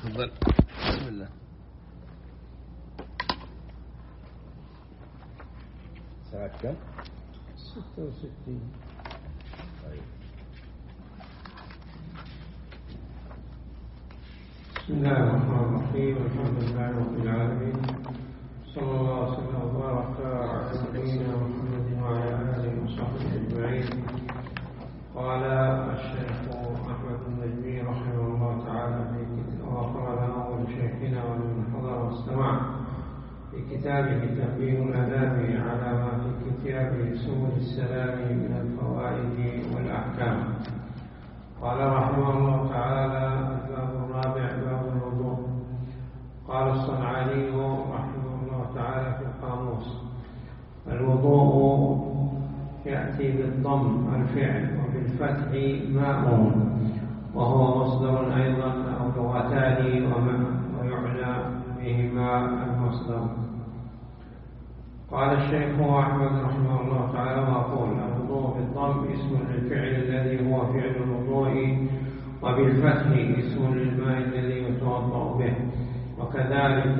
تفضل. بسم الله. ساعة كم؟ 66. طيب. بسم الله الرحمن الرحيم. الحمد لله رب العالمين، صلى الله وسلم وبارك على نبينا محمد وعلى آله وصحبه أجمعين. قال الشيخ أحمد النجمي رحمه الله تعالى وقال أول شيخنا ومن حضر واستمع في كتابه تنبيه الآداب على ما في كتابه سبل السلام من الفوائد والأحكام. قال رحمه الله تعالى: الباب الرابع باب الوضوء. قال الصنعاني رحمه الله تعالى في القاموس: الوضوء يأتي بالضم الفعل وبالفتح ماء، وهو مصدر أيضا أو لغتان ويعنى بهما المصدر. قال الشيخ أحمد رحمه الله تعالى: وأقول الوضوء بالضم اسم للفعل الذي هو فعل الوضوء، وبالفتح اسم للماء الذي يتوضأ به. وكذلك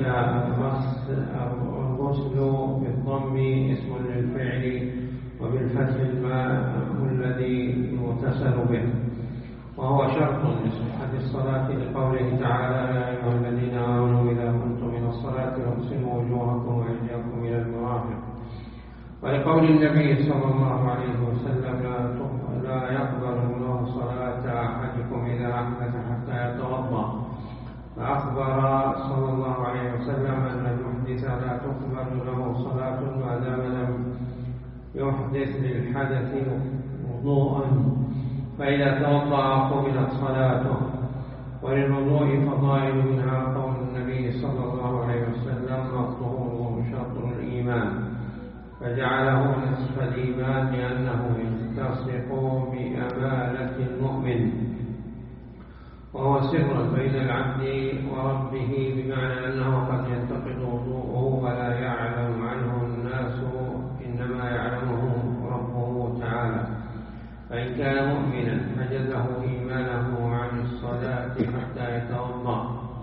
الغسل بالضم اسم للفعل، وبالفتح الماء الذي يغتسل به، وهو شرط لصحة الصلاة لقوله تعالى: يا أيها الذين آمنوا إذا قمتم إلى الصلاة فاغسلوا وجوهكم وأيديكم إلى المرافق. ولقول النبي صلى الله عليه وسلم: لا يقبل الله صلاة أحدكم إذا أحدث حتى يتوضأ. فأخبر صلى الله عليه وسلم أن المحدث لا تقبل له صلاة ما دام لم يحدث للحدث وضوءا، فإذا توضأ قبلت صلاته. وللوضوء فضائل، منها قول النبي صلى الله عليه وسلم: الطهور شطر الإيمان، فجعله نصف الإيمان لأنه يلتصق بأمانة المؤمن، وهو سر بين العبد وربه، بمعنى أنه قد ينتقد وضوءه ولا يعلم عنه الناس، إنما يعلمه ربه تعالى. فإن كان مؤمنا حجزه إيمانه عن الصلاة حتى يتوضأ.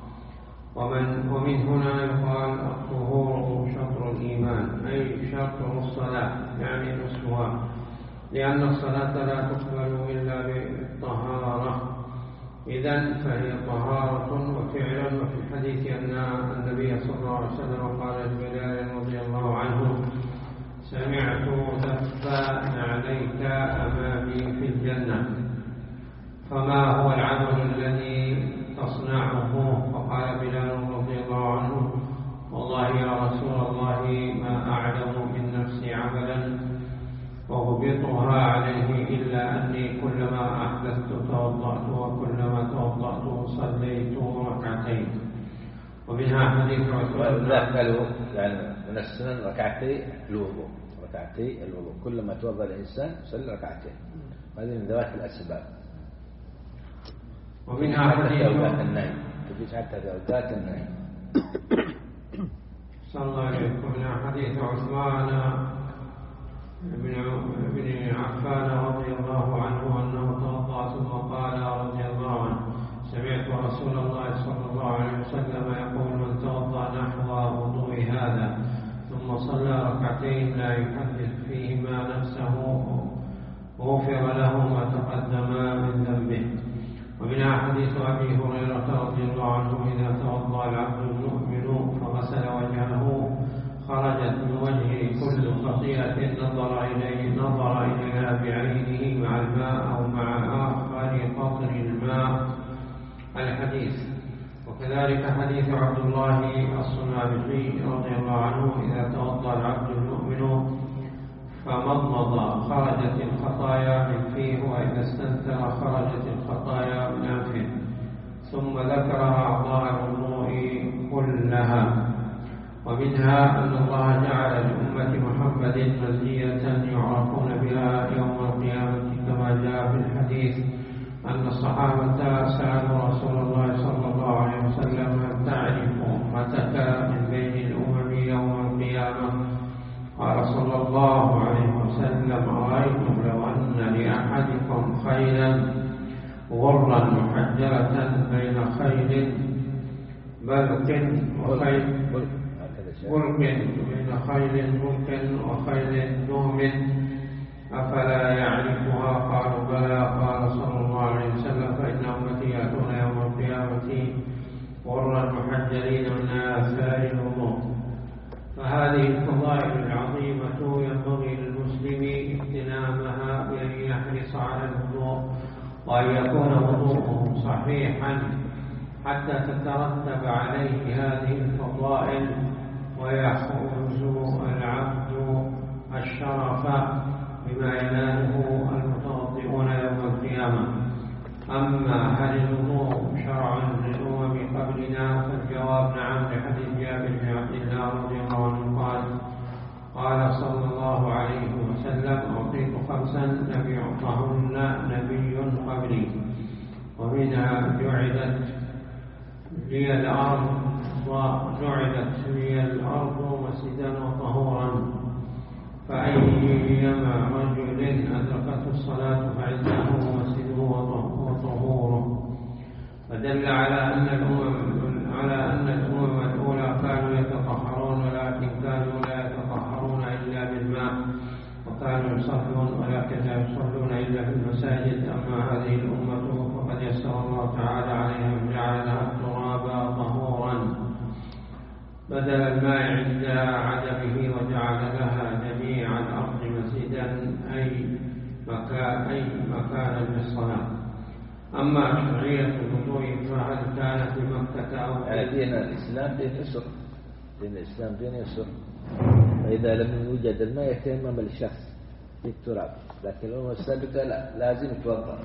ومن هنا يقال الطهور شطر الإيمان، أي شطر الصلاة يعني نصفها، لأن الصلاة لا تقبل إلا بالطهارة. إذن فهي طهارة وفعل. وفي الحديث أن النبي صلى الله عليه وسلم قال لبلال رضي الله عنه: سمعت دف عليك أمامي في الجنة، فما هو العمل الذي تصنعه؟ فقال بلال رضي الله عنه: والله يا رسول الله ما أعلم من نفسي عملا أغبطها عليه إلا أني كلما أحدثت توضأت، وكلما توضأت صليت ركعتين. ومنها حديث عثمان يعني من السنن ركعتي الوضوء، ركعتي الوضوء كلما توضأ الإنسان يصلي ركعتين، هذه من ذوات الأسباب. ومنها حديث أوقات النهي، تجلس حتى في أوقات النهي. صلى الله عليه وسلم. ومنها حديث عثمان بن عفان رضي الله عنه أنه توضأ ثم قال رضي الله عنه: سمعت رسول الله صلى الله عليه وسلم يقول: من توضأ نحو وضوء هذا ثم صلى ركعتين لا يحدث فيهما نفسه غفر له ما تقدم من ذنبه. ومنها حديث أبي هريرة رضي الله عنه: إذا توضأ العبد المؤمن فغسل وجهه خرجت من وجهه كل خطيئة نظر إليها بعينه مع الماء أو مع آخر قطر الماء. الحديث. وكذلك حديث عبد الله الصنابحي رضي الله عنه: إذا توضأ العبد المؤمن فمضمض خرجت الخطايا من فيه، وإذا استنثر خرجت الخطايا من أنفه. ثم ذكر أعضاء الوضوء كلها. ومنها أن الله جعل لأمة محمد مزية يعرفون بها يوم القيامة، كما جاء في الحديث أن الصحابة سألوا رسول الله صلى الله عليه وسلم: هل تعرف أمتك من بين الأمم يوم القيامة؟ قال صلى الله عليه وسلم: أرأيتم لو أن لأحدكم خيلا غرا محجلة بين خيل بلق وخيل هكذا بين خيل ملك وخيل نهم أفلا يعرفها؟ قالوا بلى. قال صلى الله عليه وسلم فإن أمتي يأتون يوم القيامة غرا محجلين من آثار الوضوء. فهذه الفضائل العظيمة ينبغي للمسلم اغتنامها بأن يحرص على الوضوء وأن يكون وضوءه صحيحا حتى تترتب عليه هذه الفضائل ويحوز العبد الشرف بما يناله المتوضئون يوم القيامة. أما هل الوضوء شرع للأمم قبلنا؟ فالجواب نعم، لحديث جابر بن عبد الله رضي الله عنه قال صلى الله عليه وسلم أعطيت 5 لم يعطهن نبي قبلي، ومنها جعلت لي الأرض مسجدا وطهورا، فأيما رجل أدركته الصلاة فعنده مسجده وطهوره. فدل على أن الأمم الأولى كانوا يتطهرون، ولكن كانوا لا يتطهرون إلا بالماء، وكانوا يصلون ولكن لا يصلون إلا في المساجد. أما هذه الأمة فقد يسر الله تعالى عليها وجعل لها التراب طهورا بدل الماء عند عدمه، وجعل لها جميع الأرض مسجدا أي مكانا للصلاة. أما شرعية الوضوء فهل كانت في مكة أو دين الإسلام دين يسر، دين الإسلام دين يسر. فإذا لم يوجد الماء يتيمم الشخص بالتراب، لكن الأمم السابقة لا، لازم يتوضأ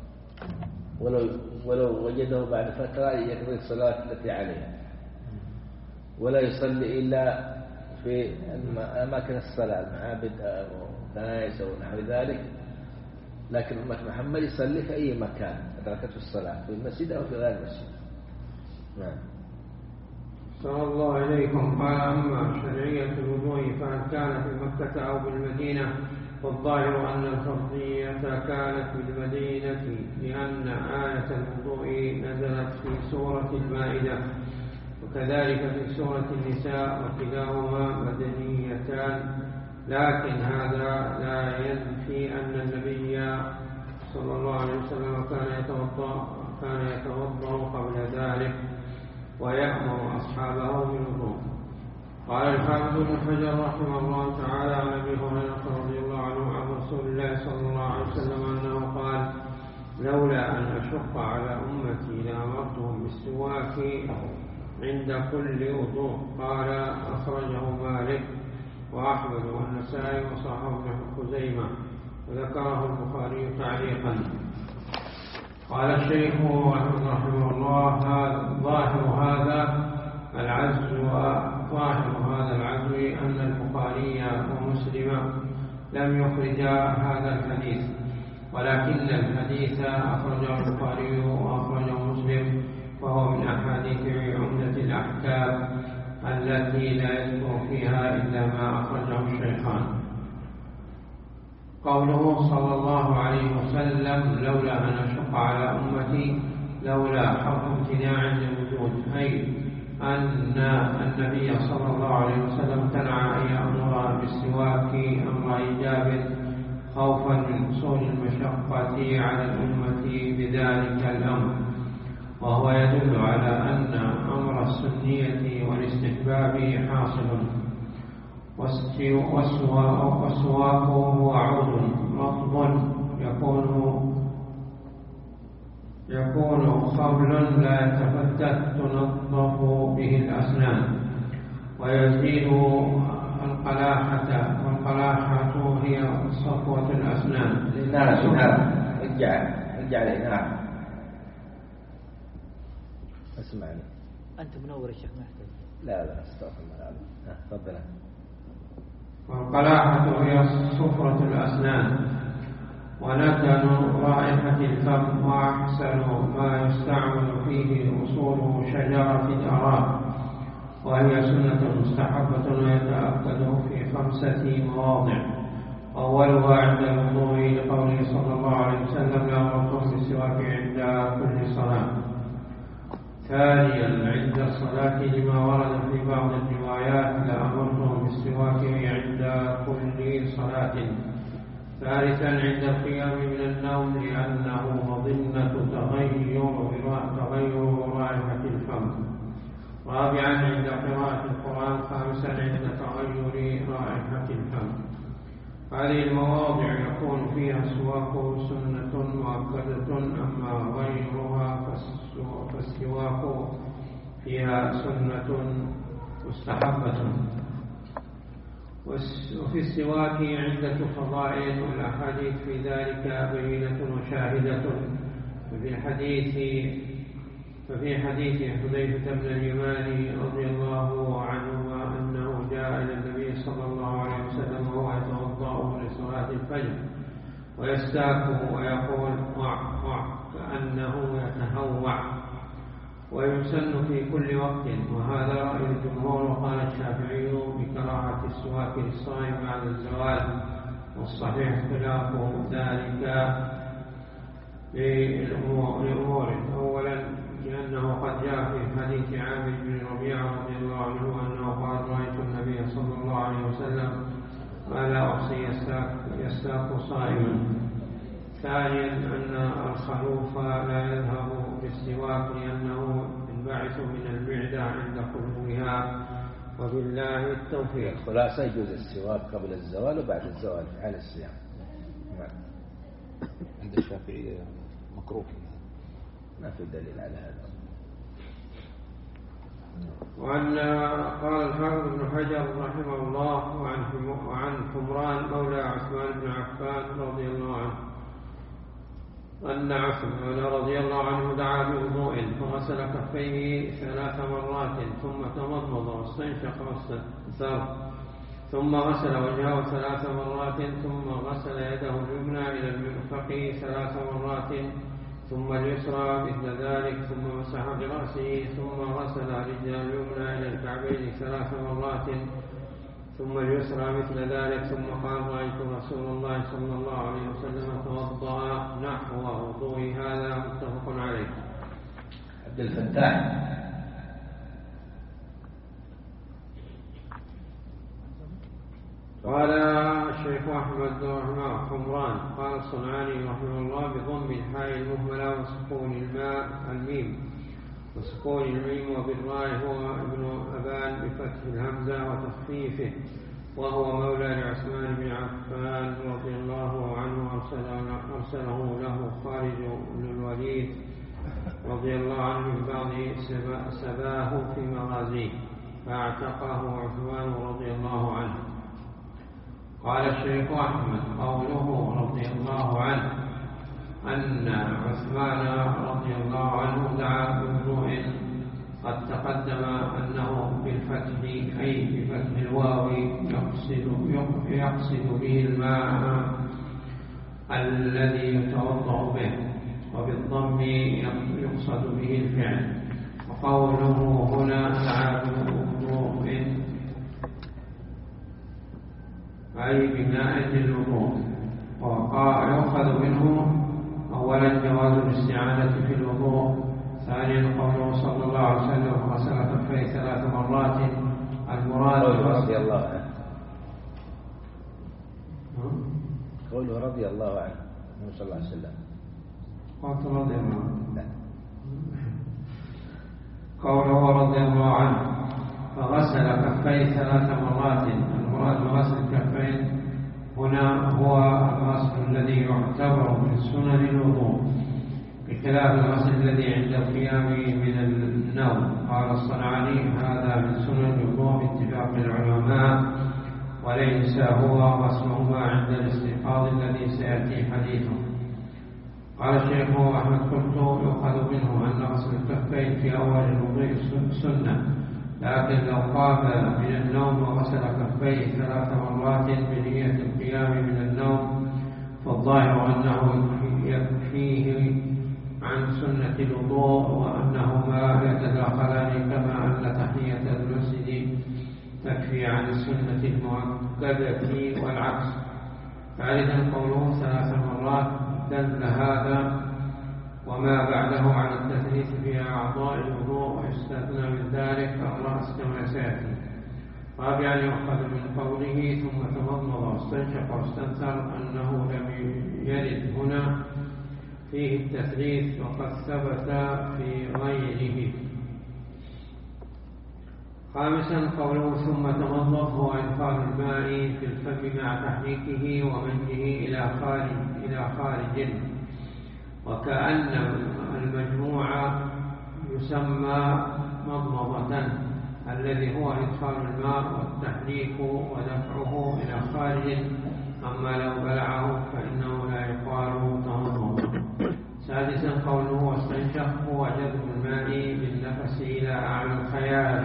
ولو وجده بعد فترة يقضي الصلاة التي عليه، ولا يصلي إلا في أماكن الصلاة المعابد أو كنائس أو نحو ذلك. لكن أمة محمد يصلي في أي مكان أدركته الصلاة، في المسجد أو في غير المسجد. نعم. صلى الله عليكم. قال أما شرعية الوضوء فهل كان في مكة أو بالمدينة؟ والظاهر أن الفرضية كانت بالمدينة، لأن آية الوضوء نزلت في سورة المائدة وكذلك في سورة النساء، وكلاهما مدنيتان. لكن هذا لا ينفي أن النبي صلى الله عليه وسلم كان يتوضأ قبل ذلك ويأمر أصحابه بالوضوء. قال الحافظ ابن حجر رحمه الله تعالى عن أبي هريرة رضي الله عنه عن رسول الله صلى الله عليه وسلم أنه قال: لولا أن أشق على أمتي لأمرتهم بالسواك عند كل وضوء. قال أخرجه مالك وأحمد والنسائي وصححه ابن خزيمة، وذكره البخاري تعليقا. قال الشيخ رحمه الله: ظاهر هذا العزو أن البخاري ومسلم لم يخرجا هذا الحديث، ولكن الحديث أخرجه البخاري وأخرجه مسلم، وهو من أحاديث عمدة الأحكام التي لا يذكر فيها إلا ما أخرجه الشيخان. قوله صلى الله عليه وسلم: لولا أن أشق على أمتي، لولا حرف امتناع للوجود، أي أن النبي صلى الله عليه وسلم امتنع أن يأمر بالسواك أمر إيجاب خوفا من حصول المشقة على الأمة بذلك الأمر، وهو يدل على أن أمر السنية والاستحباب حاصل. والسواك هو عود رطب يكون خبل لا يتفتت تنظف به الأسنان، ويزيد القلاحة، والقلاحة هي صفوة الأسنان. رجع الإناء. اسمعني، أنت منور الشيخ محتاج. لا استغفر الله. تفضل. والقلاحة هي صفرة الأسنان، ونتن رائحة الفم، وأحسن ما يستعمل فيه أصول شجرة الأراب، وهي سنة مستحبة ويتأكد في 5 مواضع. أولها عند الوضوء لقوله صلى الله عليه وسلم: لأمركم بالسواك عند كل صلاة. ثانيا عند الصلاة لما ورد في بعض الروايات لأمرتهم بالسواك عند كل صلاة. ثالثا عند القيام من النوم لأنه مظنة تغير رائحة الفم. رابعا عند قراءة القرآن. خامسا عند تغير رائحة الفم. هذه المواضع يكون فيها السواك سنة مؤكدة، أما غيرها فالسواك فيها سنة مستحبة. وفي السواك عدة فضائل والأحاديث في ذلك بينة وشاهدة. ففي حديث حذيفة بن اليمان رضي الله عنهما أنه جاء إلى النبي صلى الله عليه وسلم وهو يتوضأ لصلاة الفجر ويستاك ويقول كأنه يتهوع، ويسن في كل وقت، وهذا رأي الجمهور. وقال الشافعي بكراهة السواك للصائم بعد الزوال، والصحيح خلاف ذلك لأمور. أولا لأنه قد جاء في حديث عامر بن ربيعة رضي الله عنه أنه قال رأيت النبي صلى الله عليه وسلم ولا أحصي يستاك صائما. ثانيا أن الخلوف لا يذهب بالسواك لأنه ينبعث من المعدة عند خلوها، وبالله التوفيق. الخلاصة يجوز السواك قبل الزوال وبعد الزوال في حال الصيام. عند الشافعية مكروه، ما في دليل على هذا. وأن قال الحافظ ابن حجر رحمه الله وعن حمران مولى عثمان بن عفان رضي الله عنه أن عثمان رضي الله عنه دعا بوضوء فغسل كفيه 3 مرات ثم تمضمض واستنشق واستنثر ثم غسل وجهه 3 مرات ثم غسل يده اليمنى إلى المرفق 3 مرات ثم اليسرى مثل ذلك ثم مسح برأسه ثم غسل رجل اليمنى إلى الكعبين 3 مرات ثم اليسرى مثل ذلك ثم قال رأيت رسول الله صلى الله عليه وسلم توضأ نحو وضوء هذا متفق عليه. عبد الفتاح قال الشيخ أحمد رحمه حمران قال الصنعاني رحمه الله بضم الحاء المهملة وسكون الماء الميم وسكون الميم وبالراء هو ابن أبان بفتح الهمزة وتخفيفه، وهو مولى لعثمان بن عفان رضي الله عنه أرسله له خالد بن الوليد رضي الله عنه من بعض سباه في مغازيه فاعتقه عثمان رضي الله عنه. قال الشيخ أحمد قوله رضي الله عنه أن عثمان رضي الله عنه دعا بوضوء قد تقدم أنه بالفتح أي بفتح الواو يقصد به الماء الذي يتوضأ به، وبالضم يقصد به الفعل. وقوله هنا دعا بوضوء أي بناء للوضوء. ويؤخذ منه أولا جواز الاستعانة في الوضوء، ثانيا قوله صلى الله عليه وسلم غسل كفيه 3 مرات المراد رضي الله عنه. قوله رضي الله عنه صلى الله عليه وسلم قلت رضي الله عنه. قوله رضي الله عنه فغسل كفيه 3 مرات المراد بغسل الكفين هنا هو الغسل الذي يعتبر من سنن الوضوء بخلاف الغسل الذي عند القيام من النوم. قال الصنعاني هذا من سنن الوضوء باتفاق العلماء، وليس هو غسلهما عند الاستيقاظ الذي سيأتي حديثه. قال الشيخ أحمد قلت يؤخذ منه أن غسل الكفين في أول الوضوء سنة، لكن لو قام من النوم وغسل كفيه 3 مرات بنية القيام من النوم فالظاهر أنه يكفيه عن سنة الوضوء وأنهما يتداخلان، كما أن تحية المسجد تكفي عن السنة المؤكدة والعكس. ثالثا قوله 3 مرات دل هذا وما بعده عن التثليث في أعضاء الوضوء ويستثنى من ذلك الرأس كما سيأتي. رابعا يؤخذ من قوله ثم تمضمض واستنشق واستنثر أنه لم يرد هنا فيه التثليث وقد ثبت في غيره. خامسا قوله ثم تمضمض هو إدخال الماء في الفم مع تحريكه ومده إلى خارج وكأن المجموع يسمى مضمضة الذي هو إدخال الماء والتحريك ودفعه إلى خارج. أما لو بلعه فإنه لا يقال تمضمض. سادسا قوله واستنشق هو جذب الماء بالنفس إلى أعلى الخيال.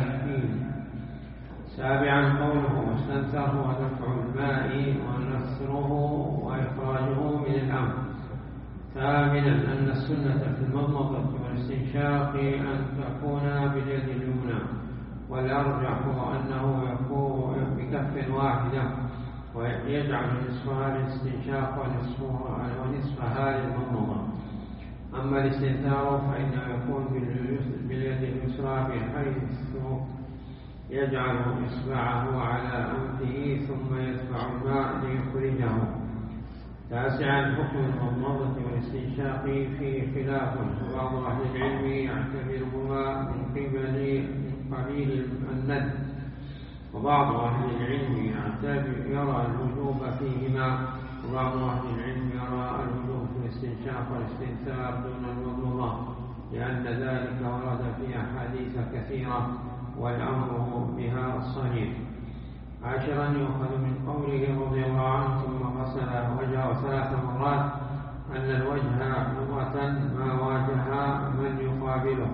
سابعا قوله واستنثر هو دفع الماء ونثره وإخراجه من الأنف. ثامنا أن السنة في المضمضة والاستنشاق أن تكون باليد اليمنى والأرجح أنه يكون بكف واحدة ويجعل نصفها للاستنشاق ونصفها للمضمضة. أما الاستنثار فإنه يكون باليد اليسرى بحيث يجعل إصبعه على أنفه ثم يدفع الماء ليخرجه. تاسعا حكم المضمضة والاستنشاق فيه خلاف وبعض أهل العلم يعتبرهما من قبيل الند وبعض أهل العلم يرى الوجوب فيهما وبعض أهل العلم يرى الوجوب في الاستنشاق والاستنثار دون المضمضة لأن ذلك ورد في أحاديث كثيرة والأمر بها صريح. عاشرا يؤخذ من قوله رضي الله عنه ثم غسل وجهه 3 مرات أن الوجه لغة ما واجه من يقابله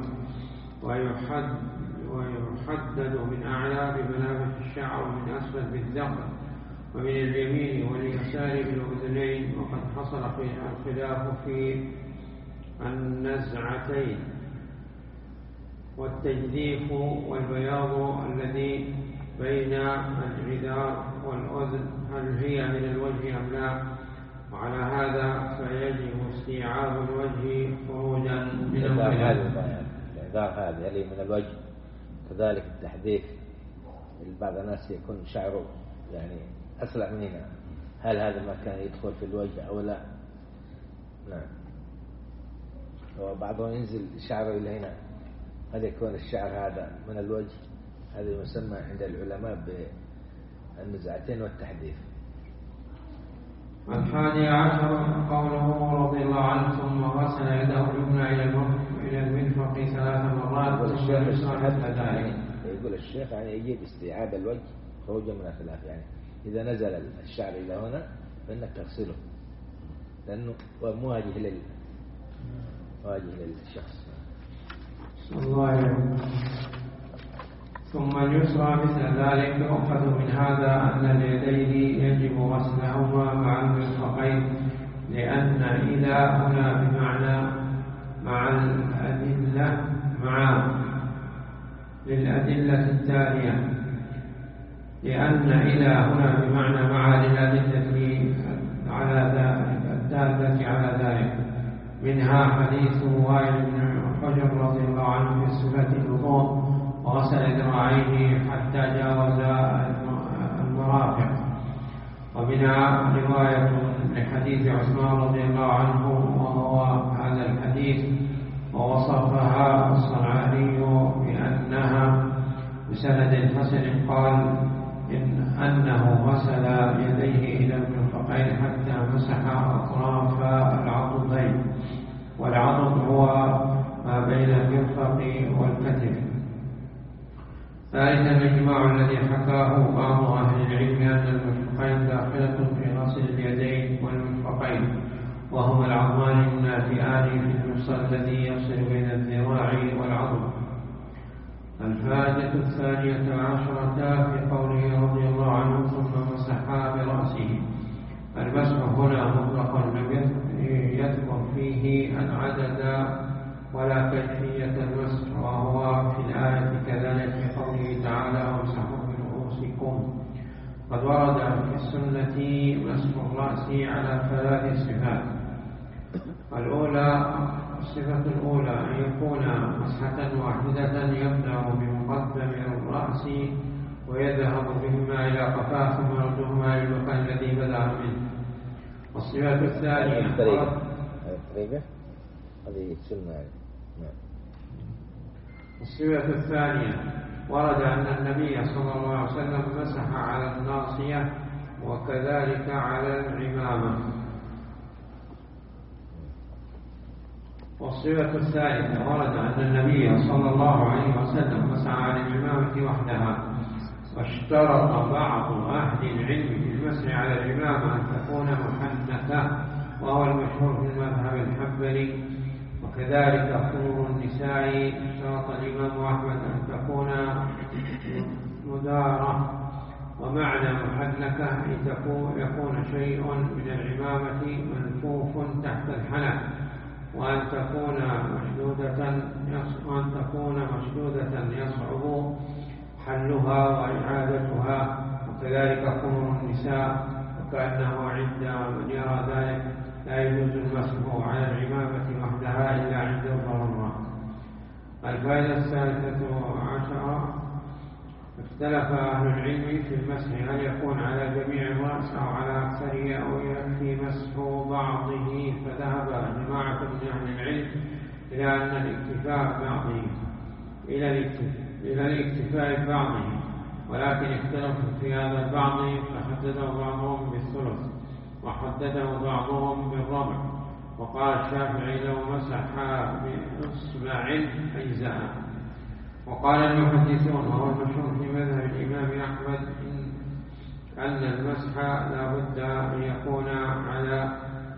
ويحدد من أعلى بمنابت الشعر ومن أسفل بالذقن ومن اليمين واليسار بالأذنين. وقد حصل الخلاف في النزعتين والتجديف والبياض الذي بين الجدار والأذن هل هي من الوجه أم لا. وعلى هذا فيجب استيعاب الوجه خروجا من الإعذار هذه اللي من الوجه. كذلك التحديث بعض الناس يكون شعره يعني أسرع من هنا، هل هذا المكان يدخل في الوجه أو لا؟ نعم. وبعضهم ينزل شعره إلى هنا، هذا يكون الشعر هذا من الوجه، هذا يسمى عند العلماء بالنزعتين والتحديث. 11 قوله رضي الله عنه ثم غسل يده اليمنى إلى المرفق 3 مرات يقول الشيخ يعني يجب استيعاب الوجه خروجا من الخلاف. يعني إذا نزل الشعر إلى هنا فإنك تغسله لأنه مواجه للشخص. الله عليه. ثم اليسرى مثل ذلك يؤخذ من هذا أن اليدين يجب غسلهما مع المرفقين لأن إلى هنا بمعنى مع الأدلة للأدلة التالية، لأن إلى هنا بمعنى مع للأدلة الدالة على ذلك. منها حديث وائل بن حجر رضي الله عنه في صفة الوضوء وغسل ذراعيه حتى جاوز المرافق. ومنها رواية لحديث عثمان رضي الله عنه وهو هذا الحديث ووصفها الصنعاني بأنها بسند حسن قال أنه غسل يديه إلى المرفقين حتى مسح أطراف العضدين، والعضد هو ما بين المرفق والكتف. ثالثا الإجماع الذي حكاه بعض أهل العلم أن المرفقين داخلة في غسل اليدين والمرفقين وهما العظمان النافئان في المفصل الذي يفصل بين الذراع والعضد. الفائدة 12 في قوله رضي الله عنه ثم مسح برأسه. المسح هنا مطلق لم يذكر فيه العدد ولا كيفية المسح، وهو في الآية كذلك في قوله تعالى وامسحوا برؤوسكم. قد ورد في السنة مسح الرأس على 3 صفات. الأولى الصفة الأولى أن يكون مسحة واحدة يبدأ بمقدم الرأس ويذهب بهما إلى قفاه ثم يردهما إلى المكان الذي بدأ منه. والصفة الثانية الطريقة هذه الصفة الثانية ورد أن النبي صلى الله عليه وسلم مسح على الناصية وكذلك على العمامة. والصفة الثالثة ورد أن النبي صلى الله عليه وسلم مسح على العمامة وحدها. واشترط بعض أهل العلم في المسح على العمامة أن تكون محنثة وهو المشهور في المذهب الحنبلي، وكذلك خمور النساء اشترط الإمام أحمد أن تكون مدارة. ومعنى محنكة أن يكون شيء من العمامة منفوف تحت الحنك، وأن تكون مشدودة يصعب حلها وإعادتها، وكذلك خمور النساء، وكأنه عند من يرى ذلك لا يجوز المسح على العمامة وحدها إلا عند الضرورة. الفائدة الثالثة عشرة اختلف أهل العلم في المسح هل يكون على جميع الرأس أو على أكثره أو يكفي مسح بعضه، فذهب جماعة من أهل العلم إلى أن الاكتفاء ببعضه، ولكن اختلفوا في هذا البعض فحدده بعضهم بالثلث وحدده بعضهم بالربع. وقال الشافعي لو مسح بإصبع أجزاء. وقال المحدثون وهو المشهور في مذهب الإمام أحمد أن المسح لا بد أن يكون على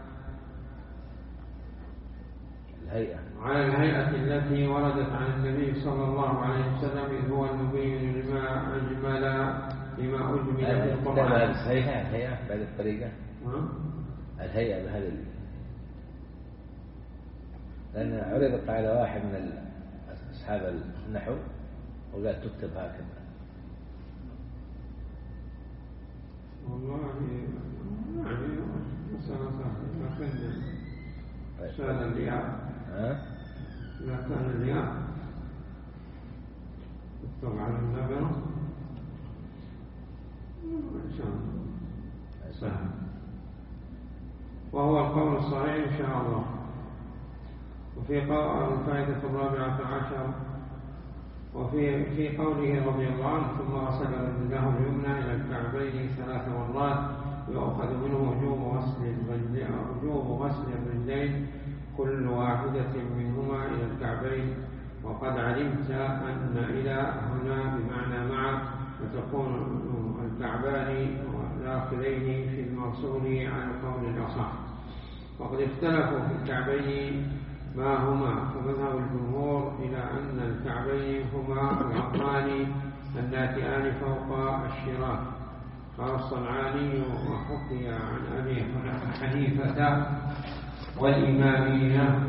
الهيئة التي وردت عن النبي صلى الله عليه وسلم إذ هو المبين لما أجمل في القرآن. الهيئة بهذه الطريقة الهيئة بهذه لأن عرضت على واحد من أصحاب النحو وقال تكتب هكذا. والله يعني مسألة سهلة، لكن سهل الرياء لا كان الرياء تكتب على النبرة إن شاء الله سهل، وهو القول الصحيح إن شاء الله. وفي الفائدة الرابعة عشر وفي قوله رضي الله عنه ثم غسل رجله اليمنى إلى الكعبين 3 مرات، ويؤخذ منه وجوب غسل الرجلين كل واحدة منهما إلى الكعبين. وقد علمت أن إلى هنا بمعنى مع، وتكون الكعبان داخلين في المغسول على القول الأصح. وقد اختلفوا في الكعبين ما هما، فمذهب الجمهور إلى أن الكعبين هما العظمان الناتئان فوق الشراك. قال الصنعاني وحكي عن أبي حنيفة والإمامية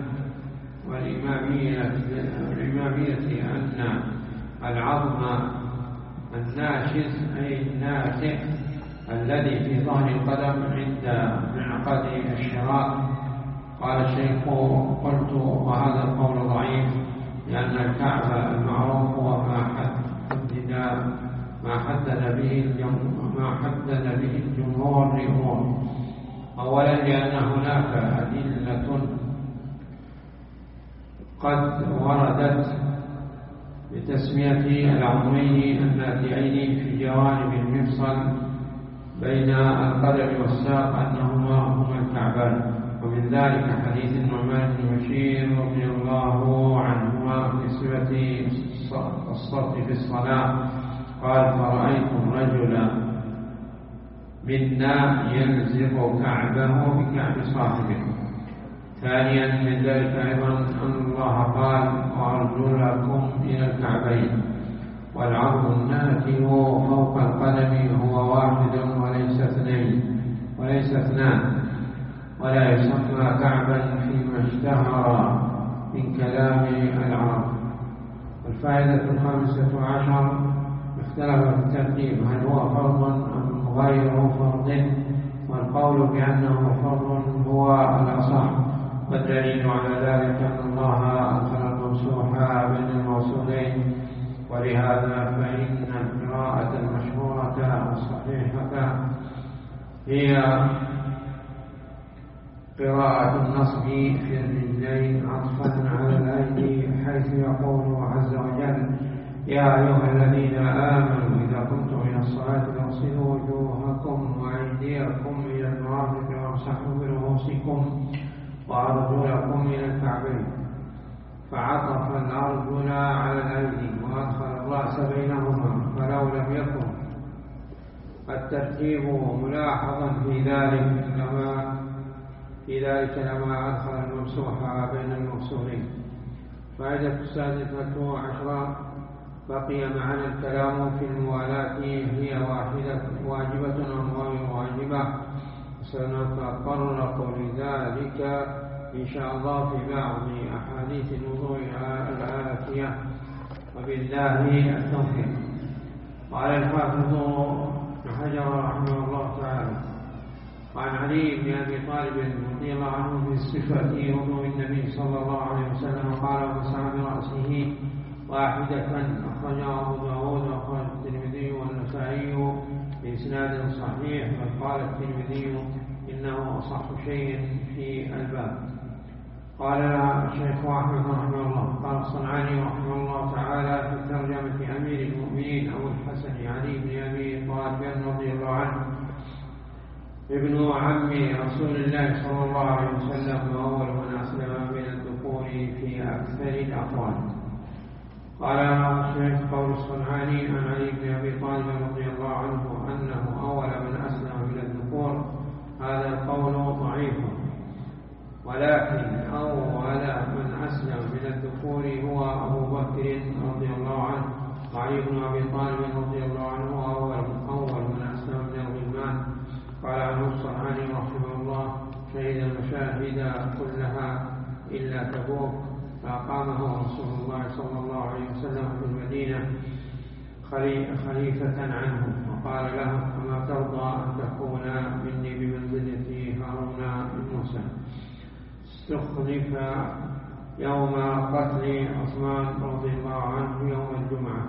أن العظم الناشز أي الناتئ الذي في ظهر القدم عند منعقد الشراك. قال الشيخ قلت وهذا القول ضعيف، لأن الكعبة المعروف هو ما حدد به الجمهور لأمور. أولا لأن هناك أدلة قد وردت بتسمية العظمين الناتئين في جوانب المفصل بين القدم والساق أنهما الكعبان. ومن ذلك حديث النعمان بن بشير رضي الله عنهما في صفة الصف في الصلاة قال فرأيتم رجلا منا يلزق كعبه بكعب صاحبه. ثانيا من ذلك أيضا أن الله قال وأرجلكم إلى الكعبين، والعظم الناتئ فوق القدم هو واحد وليس اثنان، ولا يسمى كعبا فيما اشتهر من كلام العرب. والفائدة 15 اختلف في الترتيب هل هو فرض أم غير فرض، والقول بأنه فرض هو الأصح، والدليل على ذلك أن الله أدخل الممسوح بين الموصولين، ولهذا فإن القراءة المشهورة والصحيحة هي قراءة النصب في الرجلين عطفا على الأيدي، حيث يقول عز وجل: يا أيها الذين آمنوا إذا قمتم إلى الصلاة فاغسلوا وجوهكم وأيديكم إلى المرافق وامسحوا برؤوسكم وأرجلكم إلى الكعبين، فعطف الأرجل على الأيدي وأدخل الرأس بينهما، فلو لم يكن الترتيب ملاحظا في ذلك لما أدخل الممسوح بين المفصولين. فائدة السادسة عشرة: بقي معنا الكلام في الموالاة، هي واجبة أم غير واجبة؟ سنتطرق لذلك إن شاء الله في بعض أحاديث الوضوء الآتية، وبالله التوفيق. قال الحافظ ابن حجر رحمه الله تعالى: وعن علي بن أبي طالب رضي الله عنه في صفة وضوء النبي صلى الله عليه وسلم قال: ومسح برأسه واحدة، أخرجه أبو داود وأخرج الترمذي والنسائي بإسناد صحيح، وقال الترمذي إنه أصح شيء في الباب. قال الشيخ أحمد رحمه الله: قال الصنعاني رحمه الله تعالى في ترجمة أمير المؤمنين أبو الحسن علي بن أبي طالب رضي الله عنه، ابن عم رسول الله صلى الله عليه وسلم، وأول من أسلم من الدخول في أكثر الأقوال. قال الشيخ قول الصنعاني عن علي بن أبي طالب رضي الله عنه أنه أول من أسلم من الذكور، هذا القول ضعيف، ولكن أول من أسلم من الذكور هو أبو بكر رضي الله عنه، وعلي بن أبي طالب رضي الله عنه أول من أسلم من الغلمان. قال عنه الصنعاني رحمه الله: شهد المشاهد كلها إلا تبوك، فأقامه رسول الله صلى الله عليه وسلم في المدينة خليفة عنه، وقال له: أما ترضى أن تكون مني بمنزلة هارون بن موسى؟ استخلف يوم قتل عثمان رضي الله عنه يوم الجمعة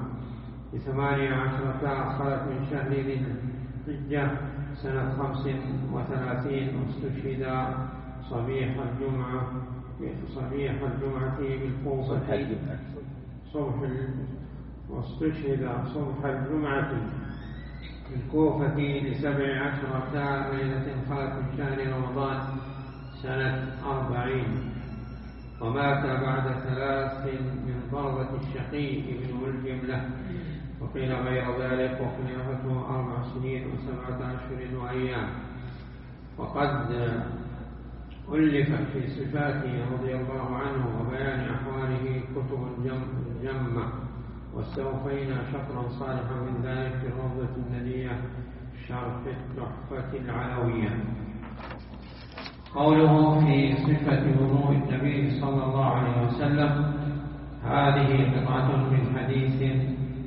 ب18 خلت من شهر ذي الحجة سنة 35، واستشهد صبيح الجمعة بالكوفة واستشهد صبح الجمعة بالكوفة ل17 ليلة خلت من شهر رمضان سنة 40، ومات بعد 3 من ضربة الشقيق بن ملجم له، وقيل غير ذلك، وخلافته 4 سنين و7 أشهر وأيام. وقد ألفت في صفاته رضي الله عنه وبيان أحواله كتب جمة، واستوفينا شطرا صالحا من ذلك في الروضة الندية شرح التحفة العلوية. قوله في صفة وضوء النبي صلى الله عليه وسلم، هذه قطعة من حديث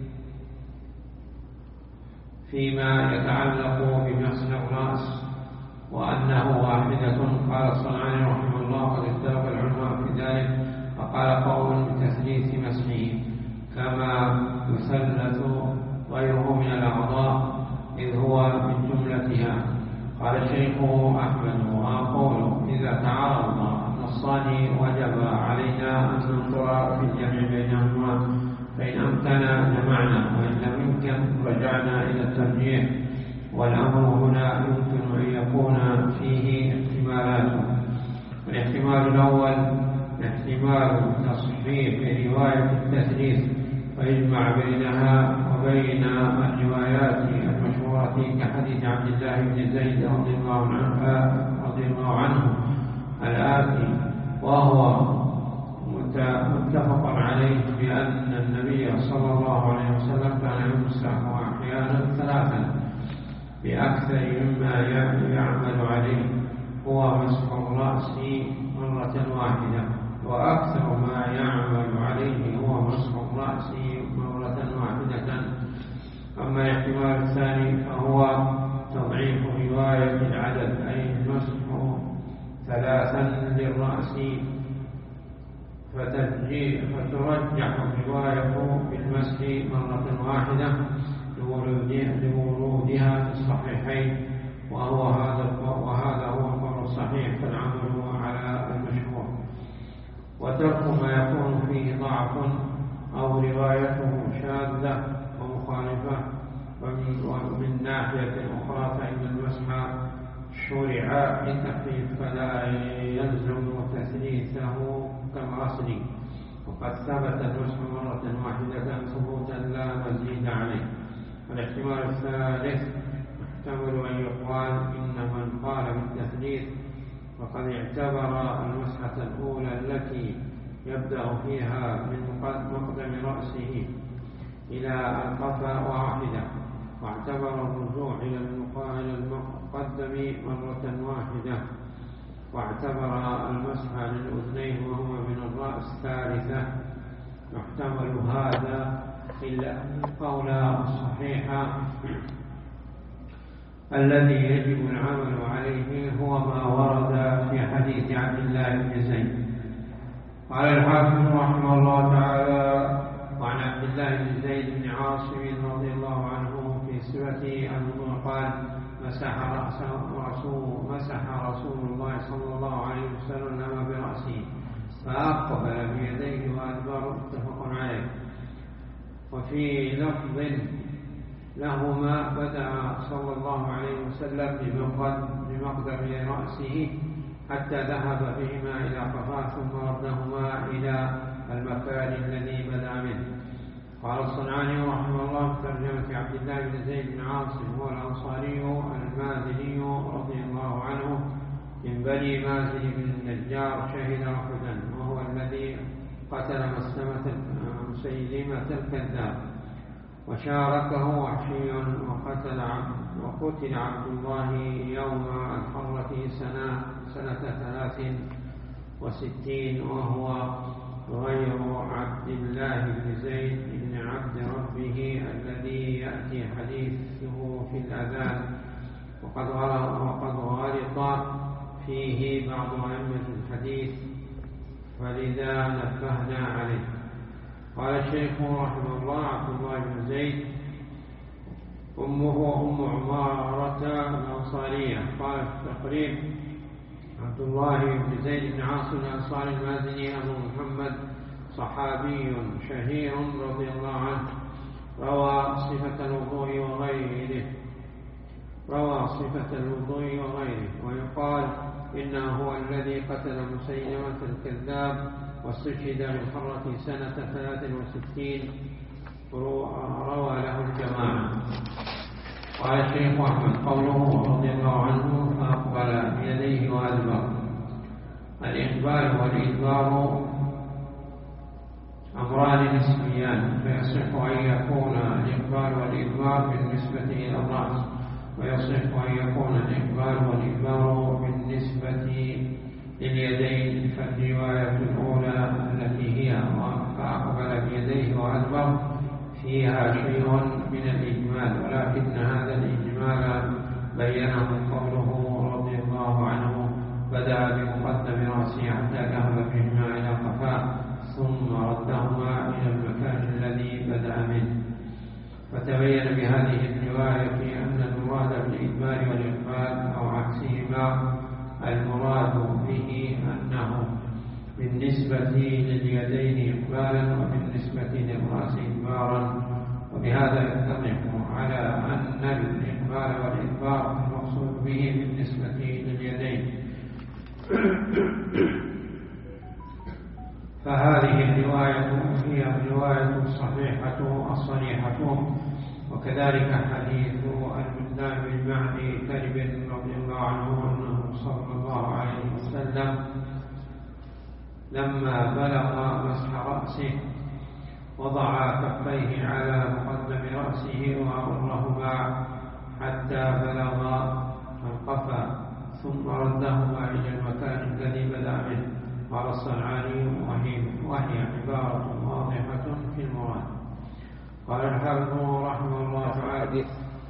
فيما يتعلق بمسح الرأس وأنه واحدة. قال الصنعاني رحمه الله: قد اختلف العلماء في ذلك، فقال قول بتثليث مسحه كما يثلث غيره من الأعضاء إذ هو من جملتها. قال الشيخ أحمد: وأقول إذا تعارض النصان وجب علينا أن ننظر في الجمع بينهما، فإن أمكن جمعنا، وإن لم يمكن رجعنا إلى الترجيح. والأمر هنا يمكن أن يكون فيه احتمالات. الاحتمال الأول احتمال تصحيح رواية التثليث، فيجمع بينها وبين الروايات المشهورة كحديث عبد الله بن زيد رضي الله عنه الآتي، وهو متفق عليه بأن النبي صلى الله عليه وسلم كان يمسح أحيانا 3 بأكثر مما يعمل عليه، هو مسح الرأس مرة واحدة، وأكثر ما يعمل عليه هو مسح الرأس مرة واحدة. أما الاحتمال الثاني فهو تضعيف رواية العدد، أي مسح 3 للرأس الرأس فترجح الرواية بالمسح مرة واحدة لورودها في الصحيحين، وهذا هو القول الصحيح، فالعمل على المشهور. وترك ما يكون فيه ضعف أو روايته شاذة ومخالفة. ومن ناحية أخرى فإن المسح شرع للتخفيف فلا يلزم تثليثه كالغسل، وقد ثبت المسح مرة واحدة ثبوتا لا مزيد عليه. والاحتمال الثالث يحتمل أن يقال إن من قال بالتثليث وقد اعتبر المسحة الأولى التي يبدأ فيها من مقدم رأسه إلى القفا واحدة، واعتبر الرجوع إلى المقدم مرة واحدة، واعتبر المسح للأذنين وهو من الرأس ثالثة. يحتمل هذا إلا أن القول الصحيح الذي يجب العمل عليه هو ما ورد في حديث عبد الله بن زيد. قال الحافظ رحمه الله تعالى: وعن عبد الله بن زيد بن عاصم رضي الله عنه في صفته أنه قال: مسح رسول الله صلى الله عليه وسلم برأسه فأقبل بيديه وأدبر، متفق عليه. وفي لفظ لهما بدأ صلى الله عليه وسلم بمقدم رأسه حتى ذهب بهما إلى قفاه ثم ردهما إلى المكان الذي بدأ منه. قال الصنعاني رحمه الله في ترجمة عبد الله بن زيد بن عاصم: هو الأنصاري المازني رضي الله عنه من بني مازن بن النجار، شهد أحدا، وهو الذي قتل مسيلمة الكذاب، وشاركه وحشي، وقتل عبد الله يوم الحرة سنة 63، وهو غير عبد الله بن زيد بن عبد ربه الذي يأتي حديثه في الأذان، وقد غلط فيه بعض أئمة الحديث، فلذا نبهنا عليه. قال الشيخ رحمه الله: عبد الله بن زيد أمه أم عمارة الأنصارية. قال في التقريب: عبد الله بن زيد بن عاصم الأنصاري المازني أبو محمد، صحابي شهير رضي الله عنه، روى صفة الوضوء وغيره، ويقال إنه هو الذي قتل مسيلمة الكذاب واستشهد بالحرة سنة 63، روى له الجماعة. قال الشيخ أحمد: قوله رضي الله عنه فأقبل بيديه وأدبر. الإقبال والإدبار أمران نسبيان، فيصح أن يكون الإقبال والإدبار بالنسبة إلى الرأس، ويصح أن يكون الإقبال والإدبار بالنسبة لليدين. فالرواية الأولى التي هي فأقبل بيديه وأدبر فيها شيء من الإجمال، ولكن هذا الإجمال بينه قوله رضي الله عنه: بدأ بمقدم رأسه حتى ذهب بهما إلى قفاه ثم ردهما إلى المكان الذي بدأ منه. فتبين بهذه الرواية أن المراد بالإدبار والإقبال أو عكسهما، المراد به أنه بالنسبة لليدين إقبالا وبالنسبة للرأس إدبارا، وبهذا يتضح على أن الإقبال والإدبار المقصود به بالنسبة لليدين. فهذه الرواية هي الرواية الصحيحة، وكذلك حديث المقدام بن معدي كرب رضي الله عنه أنه صلى الله عليه وسلم لما بلغ مسح رأسه وضع كفيه على مقدم رأسه وأمرهما حتى بلغ القفا ثم ردهما إلى المكان الذي بدأ منه. قال الصنعاني: وهي عبارة واضحة في المراد. قال الحافظ رحمه الله تعالى: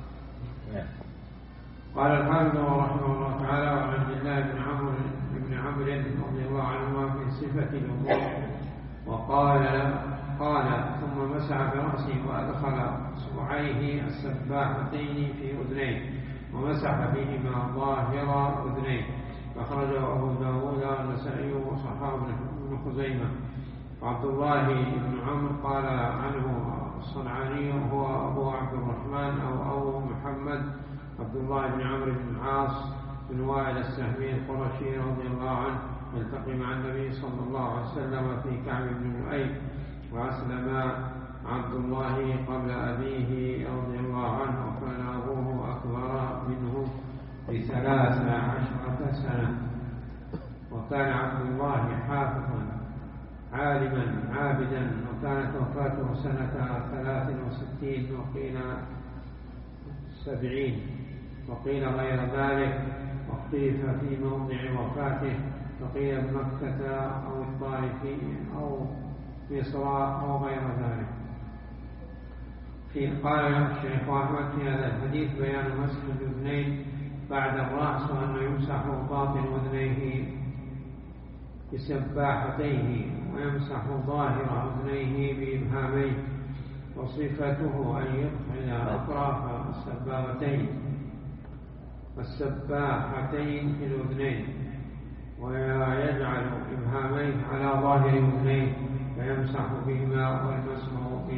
وعن عبد الله بن عمرو عمرو رضي الله عنهما في صفة الوضوء وقال ثم مسح برأسه وأدخل إصبعيه السباحتين في أذنيه ومسح بهما ظاهر أذنيه. أخرجه أبو داود والنسائي وصححه ابن خزيمة. وعبد الله بن عمرو قال عنه الصنعاني هو أبو عبد الرحمن أو أبو محمد عبد الله بن عمرو بن العاص بن وائل السهمي القرشي رضي الله عنه، يلتقي مع النبي صلى الله عليه وسلم في كعب بن لؤي، وأسلم عبد الله قبل أبيه رضي الله عنه، وكان أبوه أكبر منه ب13 سنة. وكان عبد الله حافظا عالما عابدا، وكانت وفاته سنة 63 وقيل 70 وقيل غير ذلك، واختلف في موضع وفاته، فقيل بمكة أو الطائف أو مصر أو غير ذلك. قال الشيخ أحمد في هذا الحديث بيان مسح الأذنين بعد الرأس، وأنه يمسح باطن أذنيه بسباحتيه ويمسح ظاهر أذنيه بإبهاميه، وصفته أن يدخل أطراف السباحتين في الأذنين ويجعل إبهاميه على ظاهر أذنيه فيمسح بهما، والمسح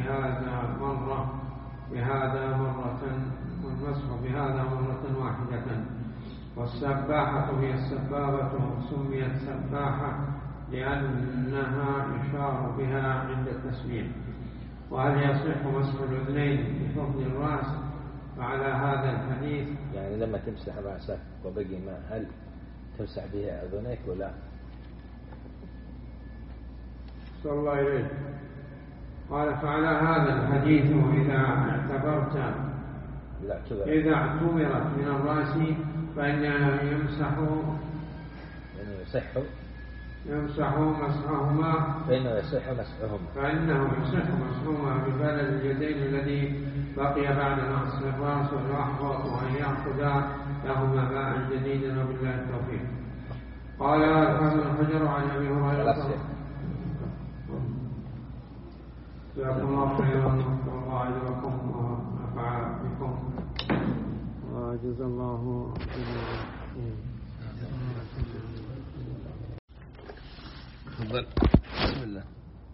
بهذا مرة واحدة. والسباحة هي السبابة، سميت سباحة لأنها يشار بها عند التسبيح. وهل يصح مسح الأذنين بفضل الرأس؟ فعلى هذا الحديث يعني لما تمسح رأسك وبقي ماء هل تمسح بها أذنيك ولا؟ صلى الله عليه. قال فعلى هذا الحديث إذا اعتبرت من الرأس فإنه يمسح مسحهما، فإنه يصح مسحهما ببلد اليدين الذي بقي بعد نقص الرأس، والأحوط أن يأخذ لهما ماء جديدا، وبالله التوفيق. قال الحافظ بن حجر عن أبي هريرة جزاكم الله خيرا، والله أجركم ونفع بكم وجزا الله تفضل. بسم الله.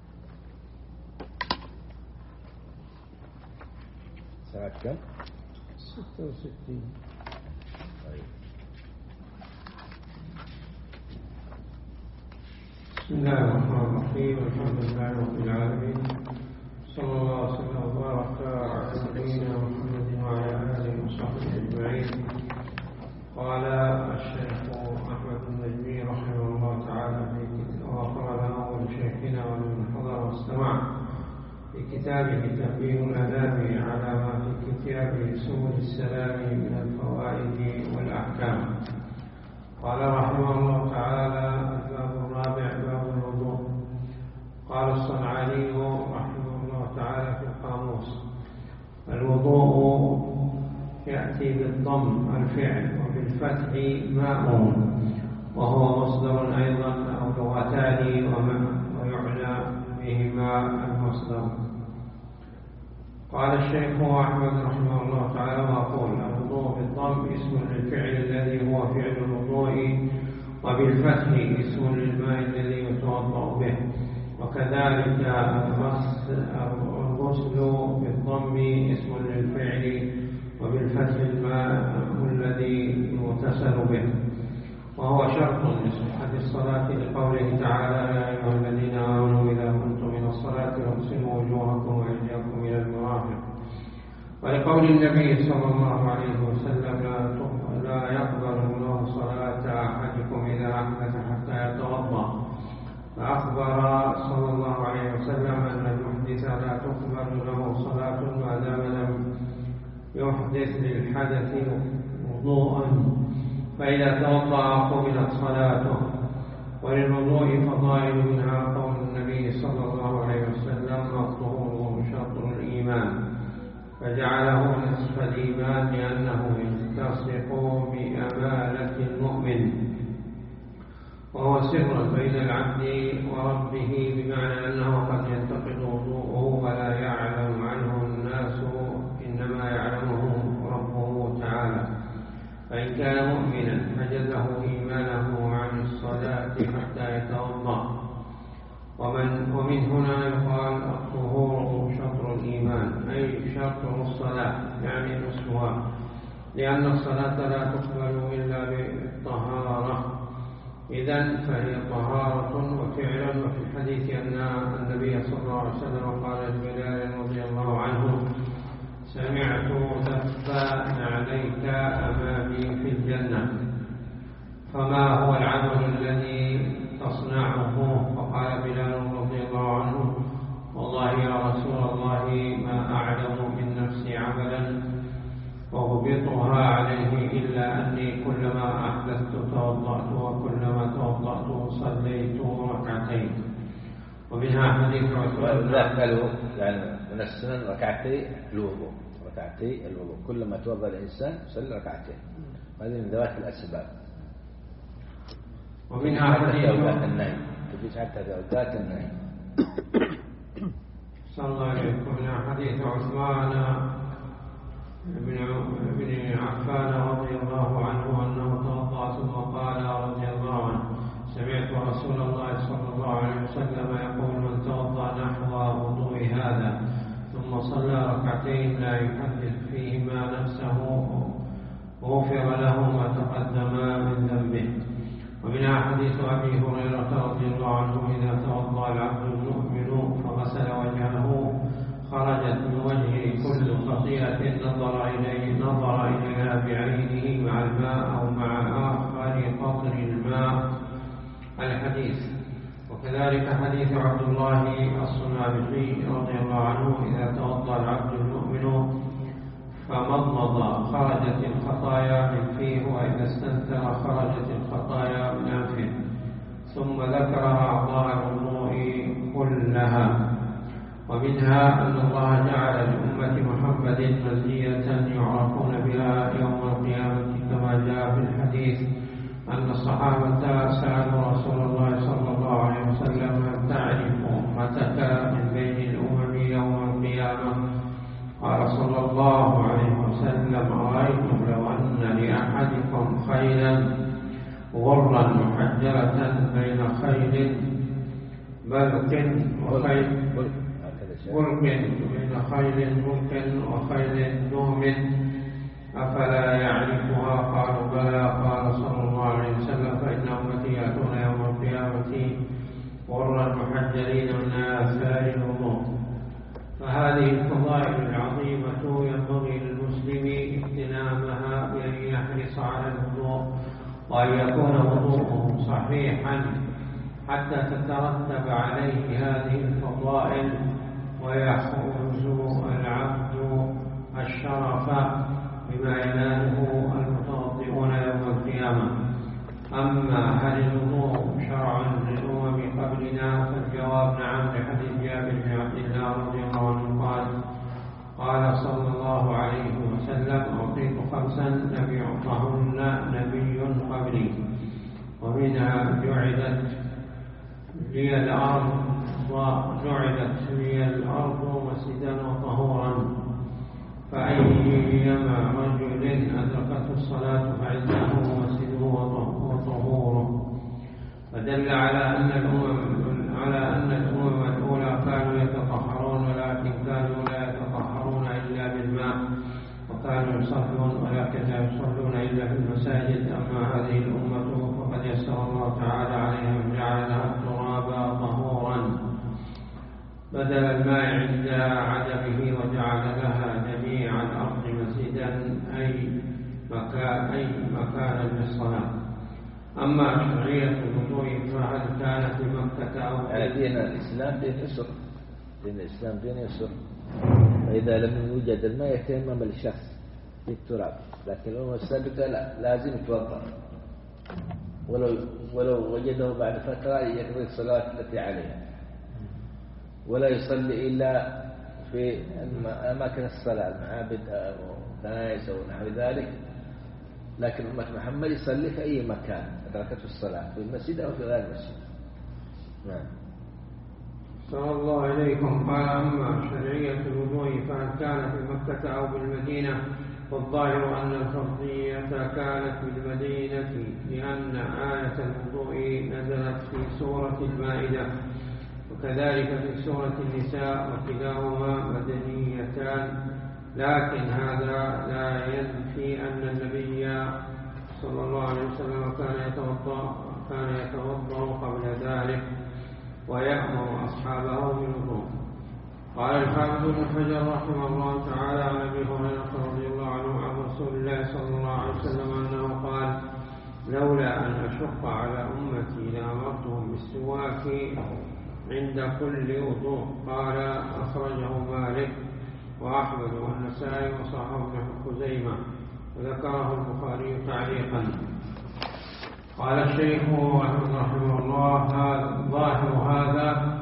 ساعة كم؟ 66. طيب. بسم الله الرحمن الرحيم، والحمد لله رب العالمين، صلى الله وسلم وبارك على نبينا محمد وعلى آله وصحبه أجمعين. قال الشيخ أحمد النجمي رحمه الله تعالى وقال أول شيخنا ومن حضر واستمع في كتابه تنبيه الآداب على ما في كتاب سبل السلام من الفوائد والأحكام. قال رحمه الله تعالى الباب الرابع باب الوضوء. قال الصنعاني رحمه الله تعالى في القاموس: الوضوء يأتي بالضم الفعل وبالفتح ماء، وهو مصدر أيضا أو لغتان ويعنى بهما المصدر. قال الشيخ أحمد رحمه الله تعالى وأقول: الوضوء بالضم اسم للفعل الذي هو فعل الوضوء، وبالفتح اسم للماء الذي يتوضأ به. وكذلك الغسل بالضم اسم للفعل، وبالفتح الماء الذي يغتسل به، وهو شرط لصحة الصلاة لقوله تعالى: يا أيها الذين آمنوا إذا قمتم إلى الصلاة فاغسلوا وجوهكم وأيديكم إلى المرافق. ولقول النبي صلى الله عليه وسلم: لا يقبل الله صلاة أحدكم إذا أحدث حتى يتوضأ. فأخبر صلى الله عليه وسلم أن المحدث لا تقبل له صلاة ما دام لم يحدث للحدث وضوءا، فإذا توضأ قبلت صلاته. وللوضوء فضائل منها قول النبي صلى الله عليه وسلم: الطهور شطر الإيمان، فجعله نصف الإيمان لأنه يلتصق بأمانة المؤمن. وهو سر بين العبد وربه، بمعنى أنه قد ينتقض وضوءه ولا يعلم عنه الناس، إنما يعلمه ربه تعالى. فإن كان مؤمنا حجزه إيمانه عن الصلاة حتى يتوضأ. ومن هنا يقال الطهور شطر الإيمان، أي شطر الصلاة يعني نصفها، لأن الصلاة لا تقبل إلا بالطهارة. إذن فهي طهارة وفعلا. وفي الحديث أن النبي صلى الله عليه وسلم قال لبلال رضي الله عنه: سمعت دفا عليك أمامي في الجنة، فما هو العمل الذي تصنعه؟ فقال بلال رضي الله عنه: والله يا رسول الله ما أعلم من نفسي عملا أغبطها عليه إلا أني كلما أحدثت توضأت، وكلما توضأت صليت ركعتين. ومنها حديث عثمان يعني من السنن ركعتي الوضوء، كلما توضأ الإنسان يصلي ركعتين، هذه من ذوات الأسباب. ومنها حديث النهي، تجيز حتى ذوات النهي. صلى الله عليه وسلم. ومنها حديث عثمان بن عفان رضي الله عنه أنه توضأ ثم قال رضي الله عنه: سمعت رسول الله صلى الله عليه وسلم يقول: من توضأ نحو وضوء هذا ثم صلى ركعتين لا يحدث فيهما نفسه غفر له ما تقدم من ذنبه. ومنها حديث أبي هريرة رضي الله عنه: إذا توضأ العبد المؤمن فغسل وجهه خرجت من وجهه كل خطيئة نظر إليها بعينه مع الماء أو مع آخر قطر الماء. الحديث. وكذلك حديث عبد الله الصنابحي رضي الله عنه: إذا توضأ العبد المؤمن فمضمض خرجت الخطايا من فيه، وإذا استنثر خرجت الخطايا من أنفه، ثم ذكر أعضاء الوضوء كلها. ومنها أن الله جعل لأمة محمد مزية يعرفون بها يوم القيامة، كما جاء في الحديث أن الصحابة سألوا رسول الله صلى الله عليه وسلم: هل تعرف أمتك من بين الأمم يوم القيامة؟ قال صلى الله عليه وسلم: أرأيتم لو أن لأحدكم خيلا غرا محجلة بين خيل بلق وخيل نهم أفلا يعرفها؟ قالوا: بلى. قال صلى الله عليه وسلم: فإن أمتي يأتون يوم القيامة غرا محجلين من آثار الوضوء. فهذه الفضائل العظيمة ينبغي للمسلم اغتنامها بأن يحرص على الوضوء، وأن يكون وضوءه صحيحا حتى تترتب عليه هذه الفضائل ويحوز العبد الشرف بما يناله المتوضئون يوم القيامة. أما هل الوضوء شرع للأمم قبلنا؟ فالجواب نعم، لحديث جابر بن عبد الله رضي الله عنه قال صلى الله عليه وسلم: أعطيت 5 لم يعطهن نبي قبلي، ومنها جعلت لي الأرض مسجدا وطهورا، فأيما رجل أدركته الصلاة فعنده مسجده وطهوره. فدل على أن الأمم الأولى كانوا يتطهرون، ولكن كانوا لا يتطهرون إلا بالماء، وكانوا يصلون ولكن لا يصلون إلا في المساجد. أما هذه الأمة فقد يسر الله تعالى عليها وجعل لها التراب طهورا بدل الماء عند عدمه، وجعل لها جميع الأرض مسجدا أي مكانا للصلاة. أما شرعية الوضوء فهل كانت في مكة أو دين الإسلام دين يسر، دين الإسلام دين يسر. فإذا لم يوجد الماء يتيمم الشخص بالتراب، لكن الأمم السابقة لا، لازم يتوضأ، ولو وجده بعد فترة يقضي الصلاة التي عليها، ولا يصلي إلا في أماكن الصلاة، المعابد أو الكنائس أو نحو ذلك، لكن أمة محمد يصلي في أي مكان أدركته الصلاة في المسجد أو في غير المسجد. نعم. صلى الله عليكم. قال أما شرعية الوضوء فهل كان في مكة أو بالمدينة؟ والظاهر أن الفرضية كانت بالمدينة لأن آية الوضوء نزلت في سورة المائدة وكذلك في سورة النساء وكلاهما مدنيتان، لكن هذا لا ينفي أن النبي صلى الله عليه وسلم كان يتوضأ قبل ذلك ويأمر أصحابه بالوضوء. قال الحافظ ابن حجر رحمه الله تعالى عن أبي هريرة رضي الله عنه عن رسول الله صلى الله عليه وسلم أنه قال: لولا أن أشق على أمتي لأمرتهم بالسواك عند كل وضوء. قال أخرجه مالك وأحمد والنسائي وصححه ابن خزيمة وذكره البخاري تعليقا. قال الشيخ رحمه الله: ظاهر هذا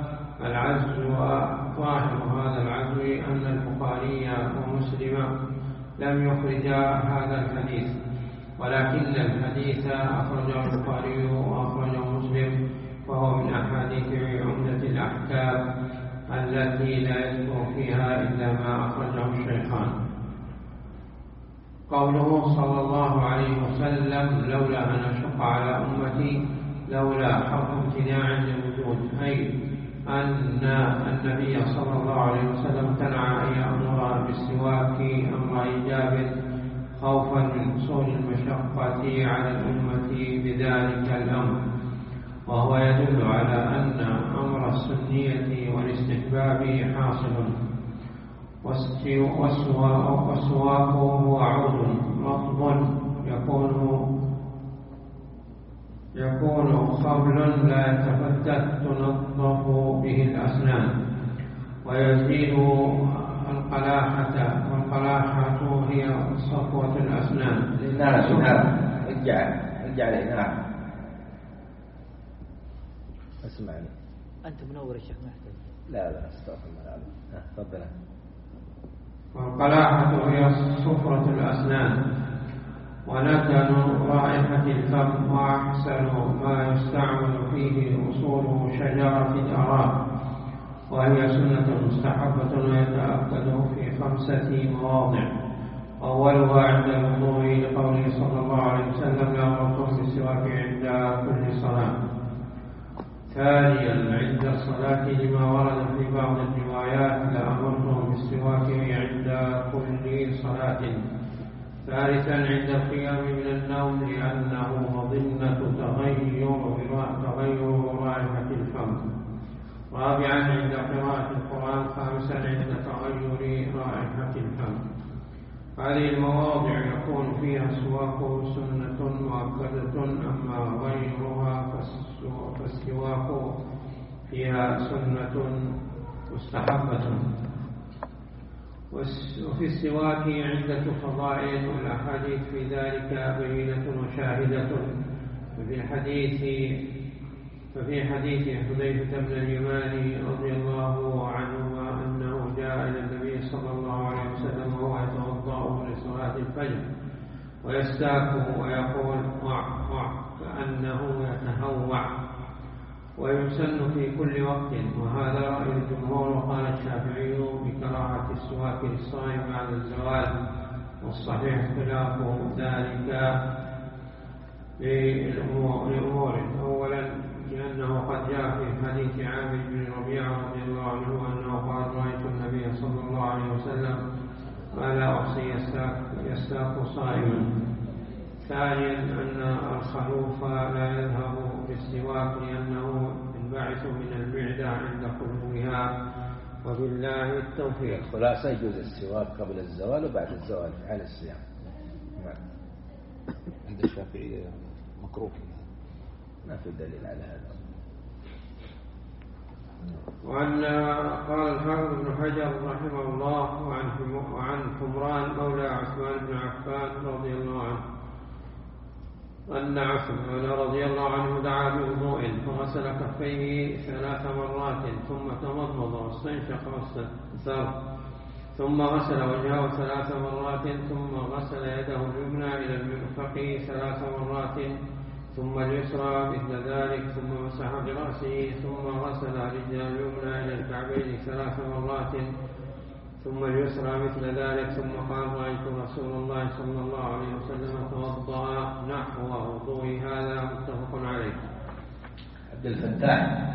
العزو أن البخاري ومسلم لم يخرجا هذا الحديث، ولكن الحديث أخرجه البخاري وأخرجه مسلم، وهو من أحاديث عمدة الأحكام التي لا يذكر فيها إلا ما أخرجه الشيخان. قوله صلى الله عليه وسلم: لولا أن أشق على أمتي، لولا حرف امتناع للوجود، أي أن النبي صلى الله عليه وسلم امتنع أن يأمر بالسواك أمر إيجاب خوفا من حصول المشقة على الأمة بذلك الأمر، وهو يدل على أن أمر السنية والاستحباب حاصل. والسواك هو عود رطب يكون خبل لا يتفتت تنظف به الأسنان ويزيد القلاحة، والقلاحة هي صفوة الأسنان. نعم. رجع لي. نعم. اسمعني. أنت منور الشيخ محتاج. لا استغفر الله. تفضل. والقلاحة هي صفرة الأسنان ونتن رائحة الفم، وأحسن ما يستعمل فيه أصول شجرة الأراب، وهي سنة مستحبة ويتأكد في 5 مواضع. أولها عند الوضوء لقوله صلى الله عليه وسلم: لأمركم بالسواك عند كل صلاة. ثانيا عند الصلاة لما ورد في بعض الروايات: لأمركم بالسواك عند كل صلاة. ثالثا عند القيام من النوم لأنه مظنة تغير رائحة الفم. رابعا عند قراءة القرآن. خامسا عند تغير رائحة الفم. هذه المواضع يكون فيها السواك سنة مؤكدة، أما غيرها فالسواك فيها سنة مستحبة. وفي السواك عدة فضائل، والأحاديث في ذلك بينة وشاهدة. ففي حديث حذيفة بن اليمان رضي الله عنهما أنه جاء إلى النبي صلى الله عليه وسلم وهو يتوضأ لصلاة الفجر ويستاك ويقول كأنه يتهوع، ويسن في كل وقت، وهذا رأي الجمهور. وقال الشافعي بكراهة السواك للصائم بعد الزوال، والصحيح خلاف ذلك لأمور. أولا لأنه قد جاء في حديث عامر بن ربيعة رضي الله عنه أنه قال: رأيت النبي صلى الله عليه وسلم ما لا أحصي يستاك صائما. ثانيا أن الخلوف لا يذهب بالسواك لأنه ينبعث من المعدة عند خلوها، وبالله التوفيق. خلاصة يجوز السواك قبل الزوال وبعد الزوال في حال الصيام. عند الشافعية مكروه، ما في دليل على هذا. وأن قال الحافظ ابن حجر رحمه الله: وعن حمران مولى عثمان بن عفان رضي الله عنه أن عثمان رضي الله عنه دعا بوضوء فغسل كفيه 3 مرات ثم تمضمض واستنشق واستنثر ثم غسل وجهه 3 مرات، ثم غسل يده اليمنى إلى المرفق 3 مرات، ثم اليسرى مثل ذلك، ثم مسح برأسه، ثم غسل رجله اليمنى إلى الكعبين 3 مرات، ثم اليسرى مثل ذلك، ثم قال: رأيت رسول الله صلى الله عليه وسلم توضأ نحو وضوء هذا. متفق عليه. عبد الفتاح.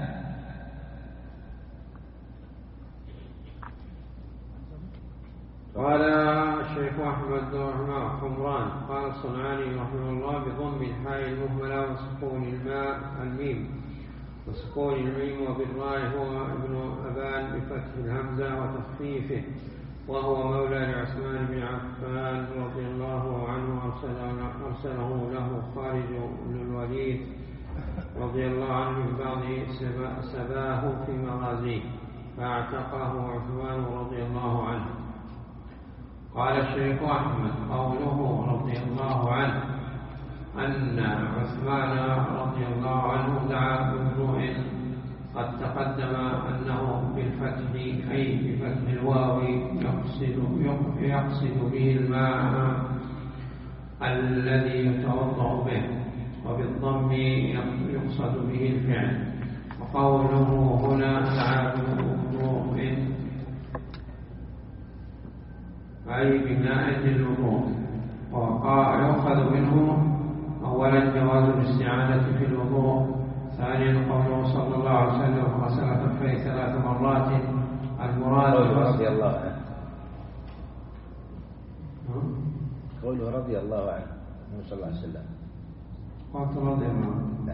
قال الشيخ أحمد حمران قال الصنعاني رحمه الله: بضم الحاء المهملة وسكون الماء الميم وسكون الميم وبالراء هو ابن أبان بفتح الهمزة وتخفيفه، وهو مولى لعثمان بن عفان رضي الله عنه، أرسله له خالد بن الوليد رضي الله عنه من بعض سباه في مغازيه فاعتقه عثمان رضي الله عنه. قال الشيخ أحمد: قوله رضي الله عنه أن عثمان رضي الله عنه دعا بوضوء قد تقدم أنه بالفتح أي بفتح الواو يقصد به الماء الذي يتوضأ به، وبالضم يقصد به الفعل. وقوله هنا دعا بوضوء أي بناء للوضوء. ويؤخذ منه أولا جواز الاستعانة في الوضوء، ثانيا قوله صلى الله عليه وسلم: غسل كفيه 3 مرات. المراد رضي الله عنه. قوله رضي الله عنه صلى الله عليه وسلم. قلت رضي الله عنه.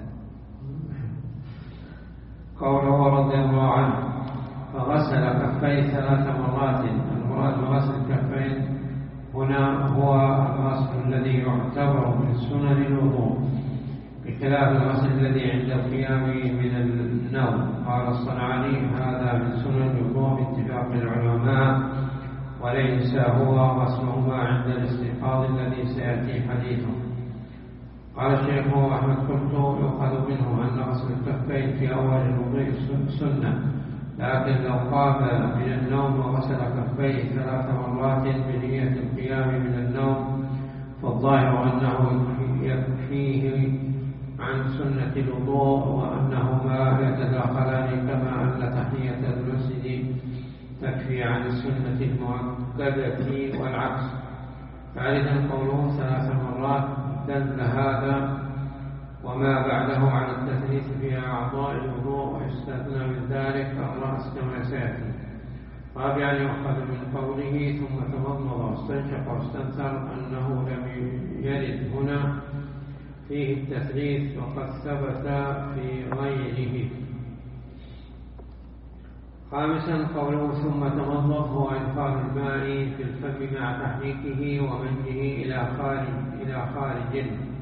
قوله رضي الله عنه فغسل كفيه 3 مرات. المراد بغسل الكفين هنا هو الغسل الذي يعتبر من سنن الوضوء، بخلاف الغسل الذي عند القيام من النوم. قال الصنعاني: هذا من سنن الوضوء باتفاق العلماء، وليس هو غسلهما عند الاستيقاظ الذي سيأتي حديثه. قال الشيخ أحمد: قلت يؤخذ منه أن غسل الكفين في أول الوضوء سنة، لكن لو قام من النوم وغسل كفيه 3 مرات بنية القيام من النوم فالظاهر أنه يكفيه عن سنة الوضوء، وأنهما يتداخلان، كما أن تحية المسجد تكفي عن السنة المؤكدة والعكس. ثالثا قوله 3 مرات دل هذا وما بعده على التثليث في أعضاء الوضوء، ويستثنى من ذلك الرأس كما سيأتي. رابعا يؤخذ من قوله ثم تمضمض واستنشق واستنثر أنه لم يرد هنا فيه التثليث، وقد ثبت في غيره. خامسا قوله ثم تمضمض هو إدخال الماء في الفم مع تحريكه ومده إلى خارج،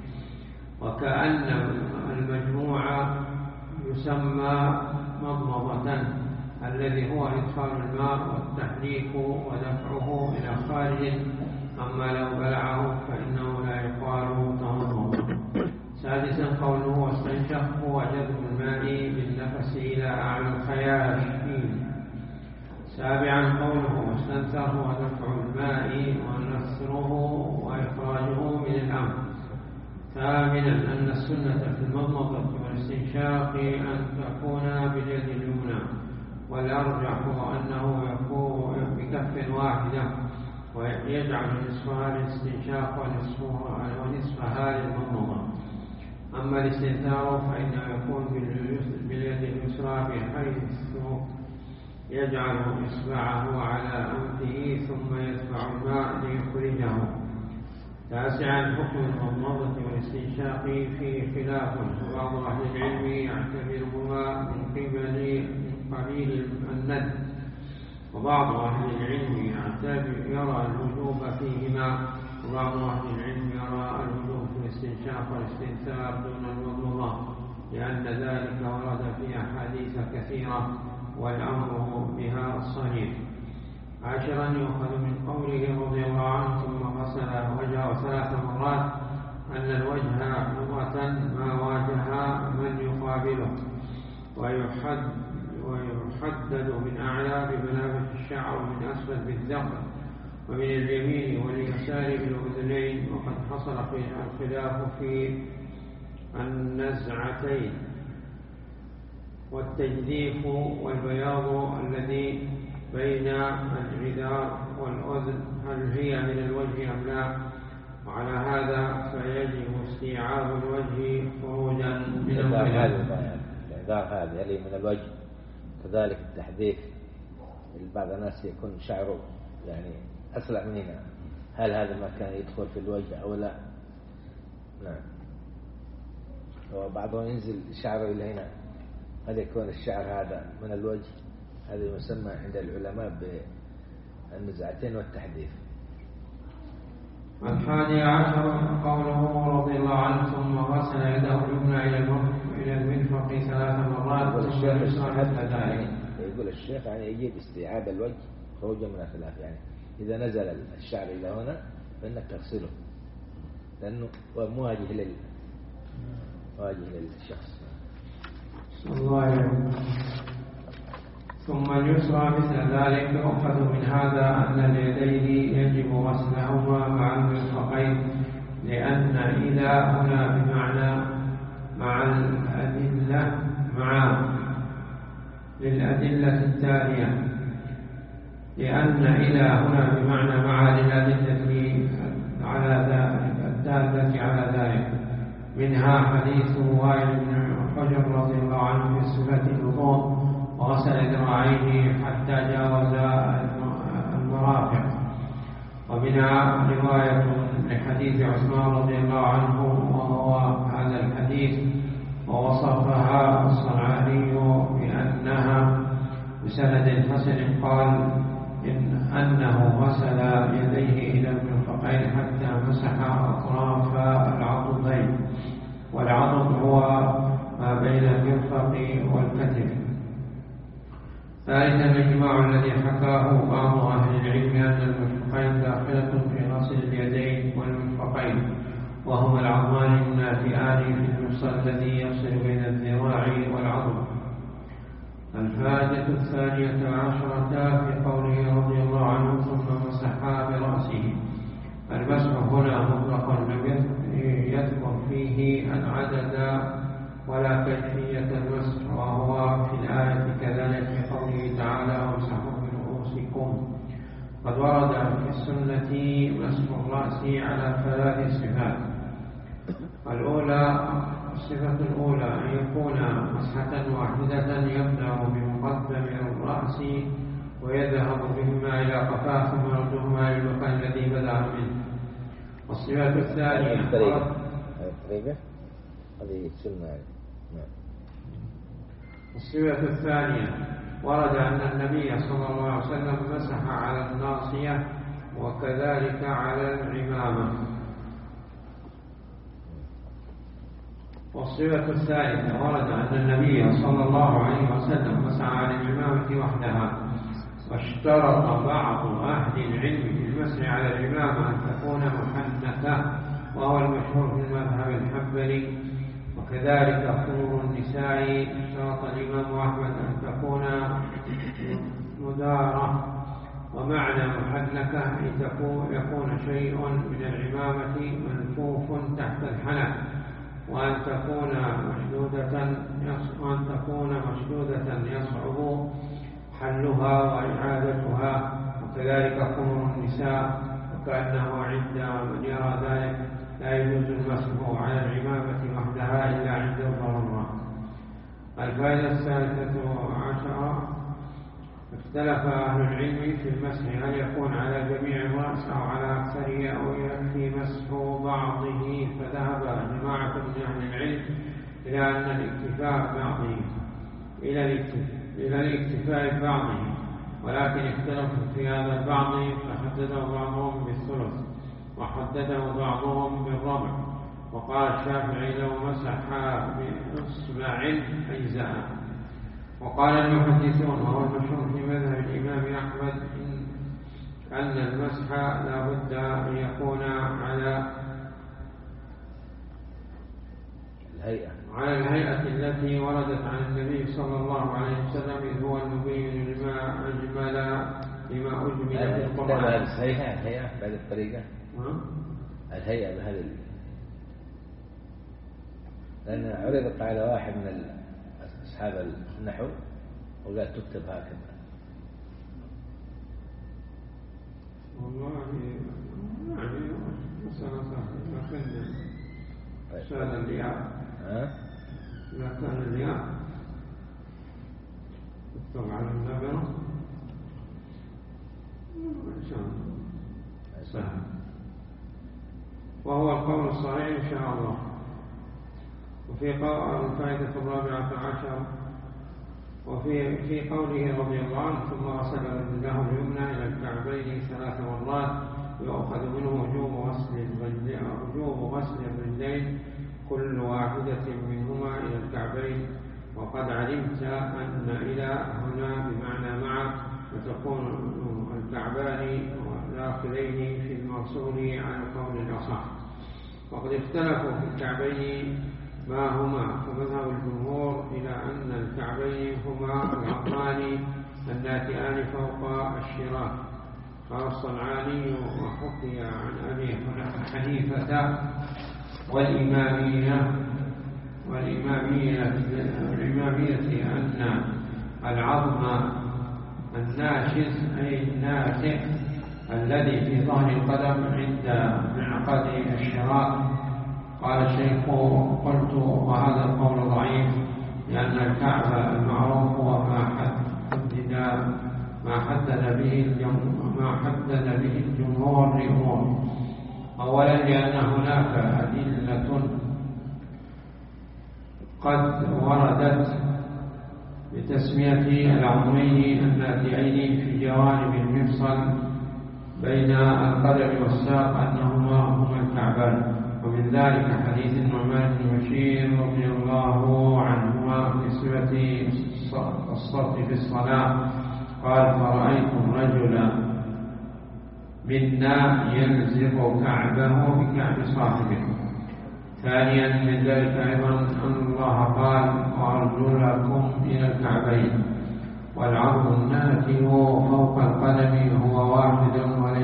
وكأن المجموع يسمى مضمضة، الذي هو إدخال الماء والتحريك ودفعه إلى خارج. أما لو بلعه فإنه لا يقال تمضمض. سادسا قوله واستنشق هو جذب الماء بالنفس إلى أعلى الخياشيم. سابعا قوله واستنثر هو دفع الماء ونثره وإخراجه من الأنف. ثامنا أن السنة في المضمضة والاستنشاق أن تكون باليد اليمنى، والأرجح هو أنه يكون بكف واحدة، ويجعل نصفها للاستنشاق ونصفها للمضمضة. أما الاستنثار فإنه يكون باليد اليسرى، بحيث يجعل إصبعه على أنفه ثم يدفع الماء ليخرجه. تاسعا حكم المضمضة والاستنشاق فيه خلاف، وبعض أهل العلم يعتبرهما من قبيل الند، وبعض أهل العلم يرى الوجوب فيهما، وبعض أهل العلم يرى الوجوب في الاستنشاق والاستنثار دون المضمضة، لأن ذلك ورد في أحاديث كثيرة والأمر بها صريح. عاشرا يؤخذ من قوله رضي الله عنه ثم غسل وجهه 3 مرات أن الوجه لغة ما واجه من يقابله، ويحدد من أعلى بملابس الشعر ومن أسفل بالذقن ومن اليمين واليسار بالأذنين. وقد حصل الخلاف في النزعتين والتجديف والبياض الذي بين الجدار والأذن هل هي من الوجه أم لا، وعلى هذا فيجب استيعاب الوجه خروجا من الخلاف. الإعذار هذه هل من الوجه، كذلك التحديث. بعض الناس يكون شعره يعني أسرع من هنا، هل هذا المكان يدخل في الوجه أو لا؟ نعم. وبعضهم ينزل شعره إلى هنا، هل يكون الشعر هذا من الوجه؟ هذا يسمى عند العلماء بالنزعتين والتحديث. 11 قوله رضي الله عنه ثم غسل يده اليمنى إلى المرفق 3 مرات. يقول الشيخ يعني يجب استيعاب الوجه خروجا من الخلاف، يعني إذا نزل الشعر إلى هنا فإنك تغسله لأنه مواجه للشخص. الله عليه. ثم اليسرى مثل ذلك. يؤخذ من هذا أن اليدين يجب غسلهما مع المرفقين، لأن إلى هنا بمعنى مع الأدلة للأدلة التالية، لأن إلى هنا بمعنى مع للأدلة الدالة على ذلك. منها حديث وائل بن حجر رضي الله عنه في صفة الوضوء وغسل ذراعيه حتى جاوز المرافق. ومنها رواية لحديث عثمان رضي الله عنه وهو هذا الحديث، ووصفها الصنعاني بأنها بسند حسن قال أنه غسل يديه إلى المرفقين حتى مسح أطراف العضدين، والعضد هو ما بين المرفق والكتف. ثالثا الإجماع الذي حكاه بعض أهل العلم أن المرفقين داخلة في غسل اليدين والمرفقين، وهما العظمان النافئان في المفصل الذي يفصل بين الذراع والعضد. الفائدة 12 في قوله رضي الله عنه ثم مسح برأسه. المسح هنا مطلق لم يذكر فيه العدد ولا كيفية المسح، وهو في الآية كذلك في قوله تعالى وامسحوا برؤوسكم. قد ورد في السنة مسح الرأس على 3 صفات. الصفة الأولى أن يكون مسحة واحدة يبدأ بمقدم الرأس ويذهب بهما إلى قفاه ثم يردهما إلى المكان الذي بدأ منه. والصفة الثانية هذه السنة. الصفة الثانية ورد أن النبي صلى الله عليه وسلم مسح على الناصية وكذلك على العمامة. والصفة الثالثة ورد أن النبي صلى الله عليه وسلم مسح على العمامة وحدها. واشترط بعض أهل العلم في المسح على العمامة أن تكون محنثة، وهو المشهور في المذهب الحنبلي. وكذلك خمور النساء اشترط الإمام أحمد أن تكون مدارة، ومعنى محنكة أن يكون شيء من العمامة منفوف تحت الحنك، وأن تكون مشدودة يصعب حلها وإعادتها. وكذلك خمور النساء، وكأنه عند من يرى ذلك لا يجوز المسح على العمامة وحدها إلا عند الضرورة. الفائدة 13 اختلف أهل العلم في المسح هل يكون على جميع الرأس أو على أكثره أو يكفي مسح بعضه. فذهب جماعة من أهل العلم إلى أن الاكتفاء ببعضه، ولكن اختلفوا في هذا البعض فحدده بعضهم بالثلث وحدده بعضهم بالربع. وقال الشافعي لو مسح بإصبع أجزأ. وقال المحدثون وهو المشهور في مذهب الإمام أحمد أن المسح لا بد أن يكون على الهيئة التي وردت عن النبي صلى الله عليه وسلم إذ هو المبين لما أجمل في القرآن. الهيئة بهذه الطريقة، الهيئة بهذه، لأن عرضت على واحد من أصحاب النحو وقال تكتب هكذا. والله يعني مسألة سهلة، لكن سهل الياء إذا كان الياء تكتب على النبرة إن شاء الله سهل، وهو القول الصحيح إن شاء الله. وفي الفائدة 14 وفي قوله رضي الله عنه ثم غسل رجله اليمنى إلى الكعبين 3 مرات يؤخذ منه وجوب غسل الرجلين كل واحدة منهما إلى الكعبين. وقد علمت أن إلى هنا بمعنى مع، وتكون الكعبان والآخرين في المغسول على القول الأصح. وقد اختلفوا في الكعبين ما هما، فمذهب الجمهور إلى أن الكعبين هما العظمان الناتئان فوق الشراك. قال الصنعاني وحكي عن أبي حنيفة والإمامية أن العظم الناشز أي الناتئ الذي في ظهر القدم عند انعقاد الشراك. قال الشيخ قلت وهذا القول ضعيف، لأن الكعبة المعروف هو ما حدد به الجمهور لأمور. أولا لأن هناك أدلة قد وردت بتسمية العظمين الناتئين في جوانب المفصل بين القدم والساق أنهما هما الكعبان. ومن ذلك حديث النعمان بن بشير رضي الله عنهما في صفة الصف في الصلاة قال فرأيتم رجلا منا يلزق كعبه بكعب صاحبه. ثانيا من ذلك أيضا أن الله قال وأرجلكم إلى الكعبين، والعظم الناتئ فوق القدم هو واحد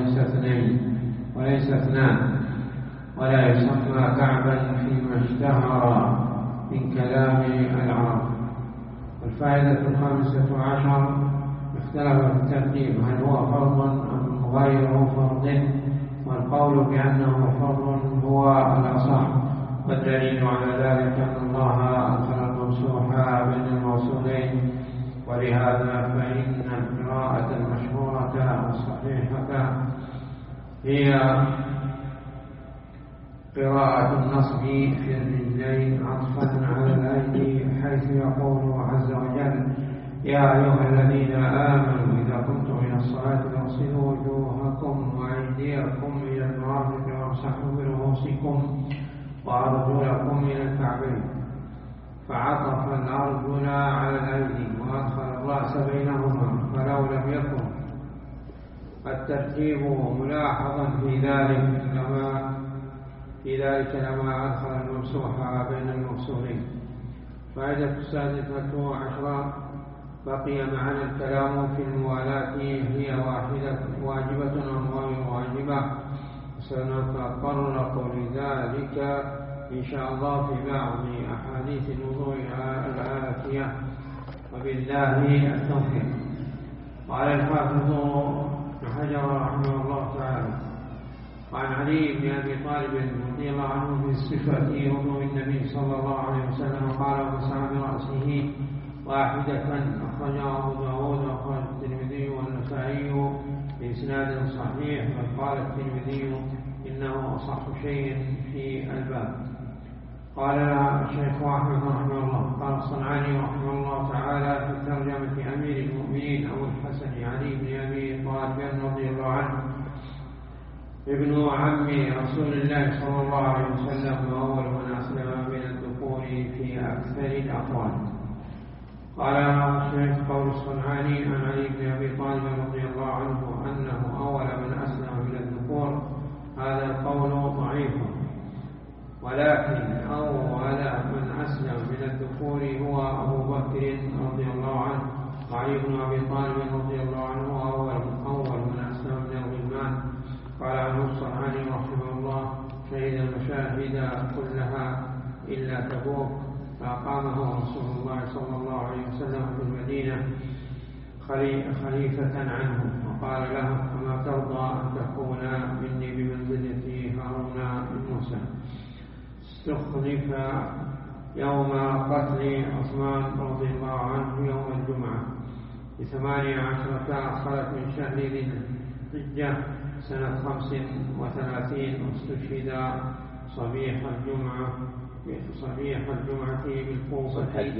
وليس اثنان، ولا يسمى كعبا فيما اشتهر من كلام العرب. والفائدة 15 اختلف في الترتيب هل هو فرض أم غير فرض، والقول بأنه فرض هو الأصح، والدليل على ذلك أن الله أدخل الممسوح بين الموصولين. ولهذا فإن القراءة المشهورة الصحيحة هي قراءة النصب في الرجلين عطفا على الأيدي، حيث يقول عز وجل يا أيها الذين آمنوا إذا قمتم إلى الصلاة فاغسلوا وجوهكم وأيديكم إلى المرافق وامسحوا برؤوسكم وأرجلكم إلى الكعبين. فعطف الأرجل على الأيدي وأدخل الرأس بينهما، فلو لم يكن الترتيب ملاحظا في ذلك لما أدخل الممسوح بين المفصولين. فائدة 16 بقي معنا الكلام في الموالاة هي واجبة أم غير واجبة، سنتطرق لذلك إن شاء الله في بعض أحاديث الوضوء الآتية، وبالله التوفيق. قال الحافظ ابن حجر رحمه الله تعالى وعن علي بن أبي طالب رضي الله عنه في صفة وضوء النبي صلى الله عليه وسلم قال ومسح برأسه واحدة، أخرجه أبو داود وأخرج الترمذي والنسائي بإسناد صحيح، وقال الترمذي إنه أصح شيء في الباب. قال الشيخ أحمد رحمه الله قال الصنعاني رحمه الله تعالى في ترجمة أمير المؤمنين أبو الحسن علي بن أبي طالب رضي الله عنه ابن عم رسول الله صلى الله عليه وسلم وأول من أسلم من الدخول في أكثر الأقوال. قال الشيخ قول الصنعاني عن علي بن أبي طالب رضي الله عنه أنه أول من أسلم من الذكور، هذا القول ضعيف، ولكن أول من أسلم قال عنه الصنعاني رحمه الله: شهد المشاهد كلها إلا تبوك، فأقامه رسول الله صلى الله عليه وسلم في المدينة خليفة عنه، وقال له: أما ترضى أن تكون مني بمنزلة هارون بن موسى؟ استخلف يوم قتل عثمان رضي الله عنه يوم الجمعة ب18 خلت من شهر ذي الحجة سنة 35، واستشهد صبيح الجمعة بالكوفة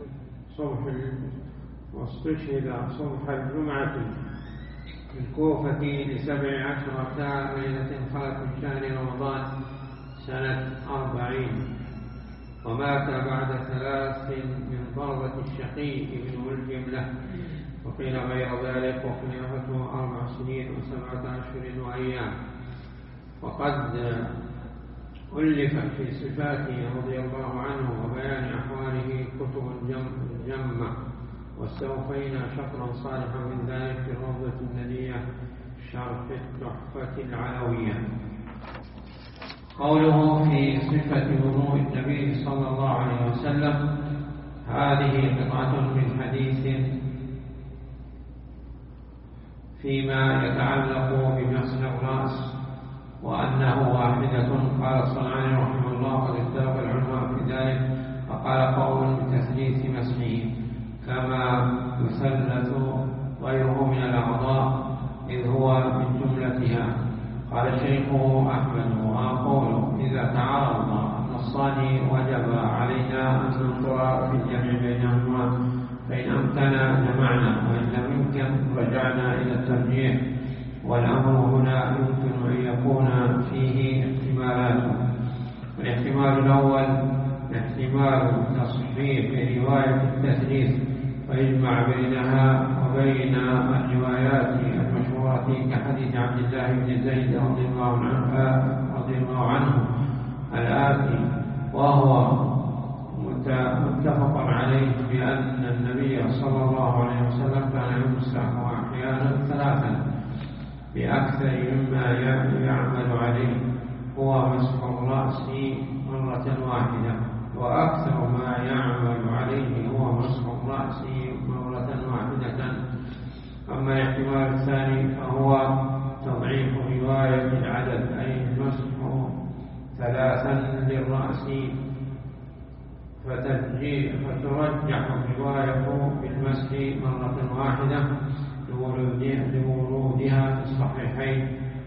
واستشهد صبح الجمعة بالكوفة ل17 ليلة خلت من شهر رمضان سنة 40، ومات بعد 3 من ضربة الشقي بن ملجم له، وقيل غير ذلك، وخلافته 4 سنين و7 أشهر وأيام. وقد ألف في صفاته رضي الله عنه وبيان أحواله كتب جمة، واستوفينا شطرا صالحا من ذلك في الروضة الندية شرح التحفة العلوية. قوله في صفة وضوء النبي صلى الله عليه وسلم: هذه قطعة من حديث فيما يتعلق بمسح الرأس، وأنه واحدة. قال الصنعاني رحمه الله: قد اختلف العلماء في ذلك، فقال قوم بتثليث مسحه كما يثلث غيره من الأعضاء إذ هو من جملتها. قال الشيخ أحمد: وأقول إذا تعارض نصان وجب علينا أن ننظر في الجمع بينهما، فإن أمكن جمعنا، وإن لم يمكن رجعنا إلى الترجيح. والأمر هنا يمكن أن يكون فيه احتمالات. الاحتمال الأول احتمال تصحيح رواية التثليث، ويجمع بينها وبين الروايات المشهورة كحديث عبد الله بن زيد رضي الله عنه الآتي، وهو متفق عليه بأن النبي صلى الله عليه وسلم كان يمسح أحيانا 3 بأكثر مما يعمل عليه، هو مسح الرأس مرة واحدة، وأكثر ما يعمل عليه هو مسح الرأس مرة واحدة. أما الاحتمال الثاني فهو تضعيف رواية العدد، أي المسح 3 للرأس، فترجح الرواية بالمسح مرة واحدة لورودها في الصحيحين،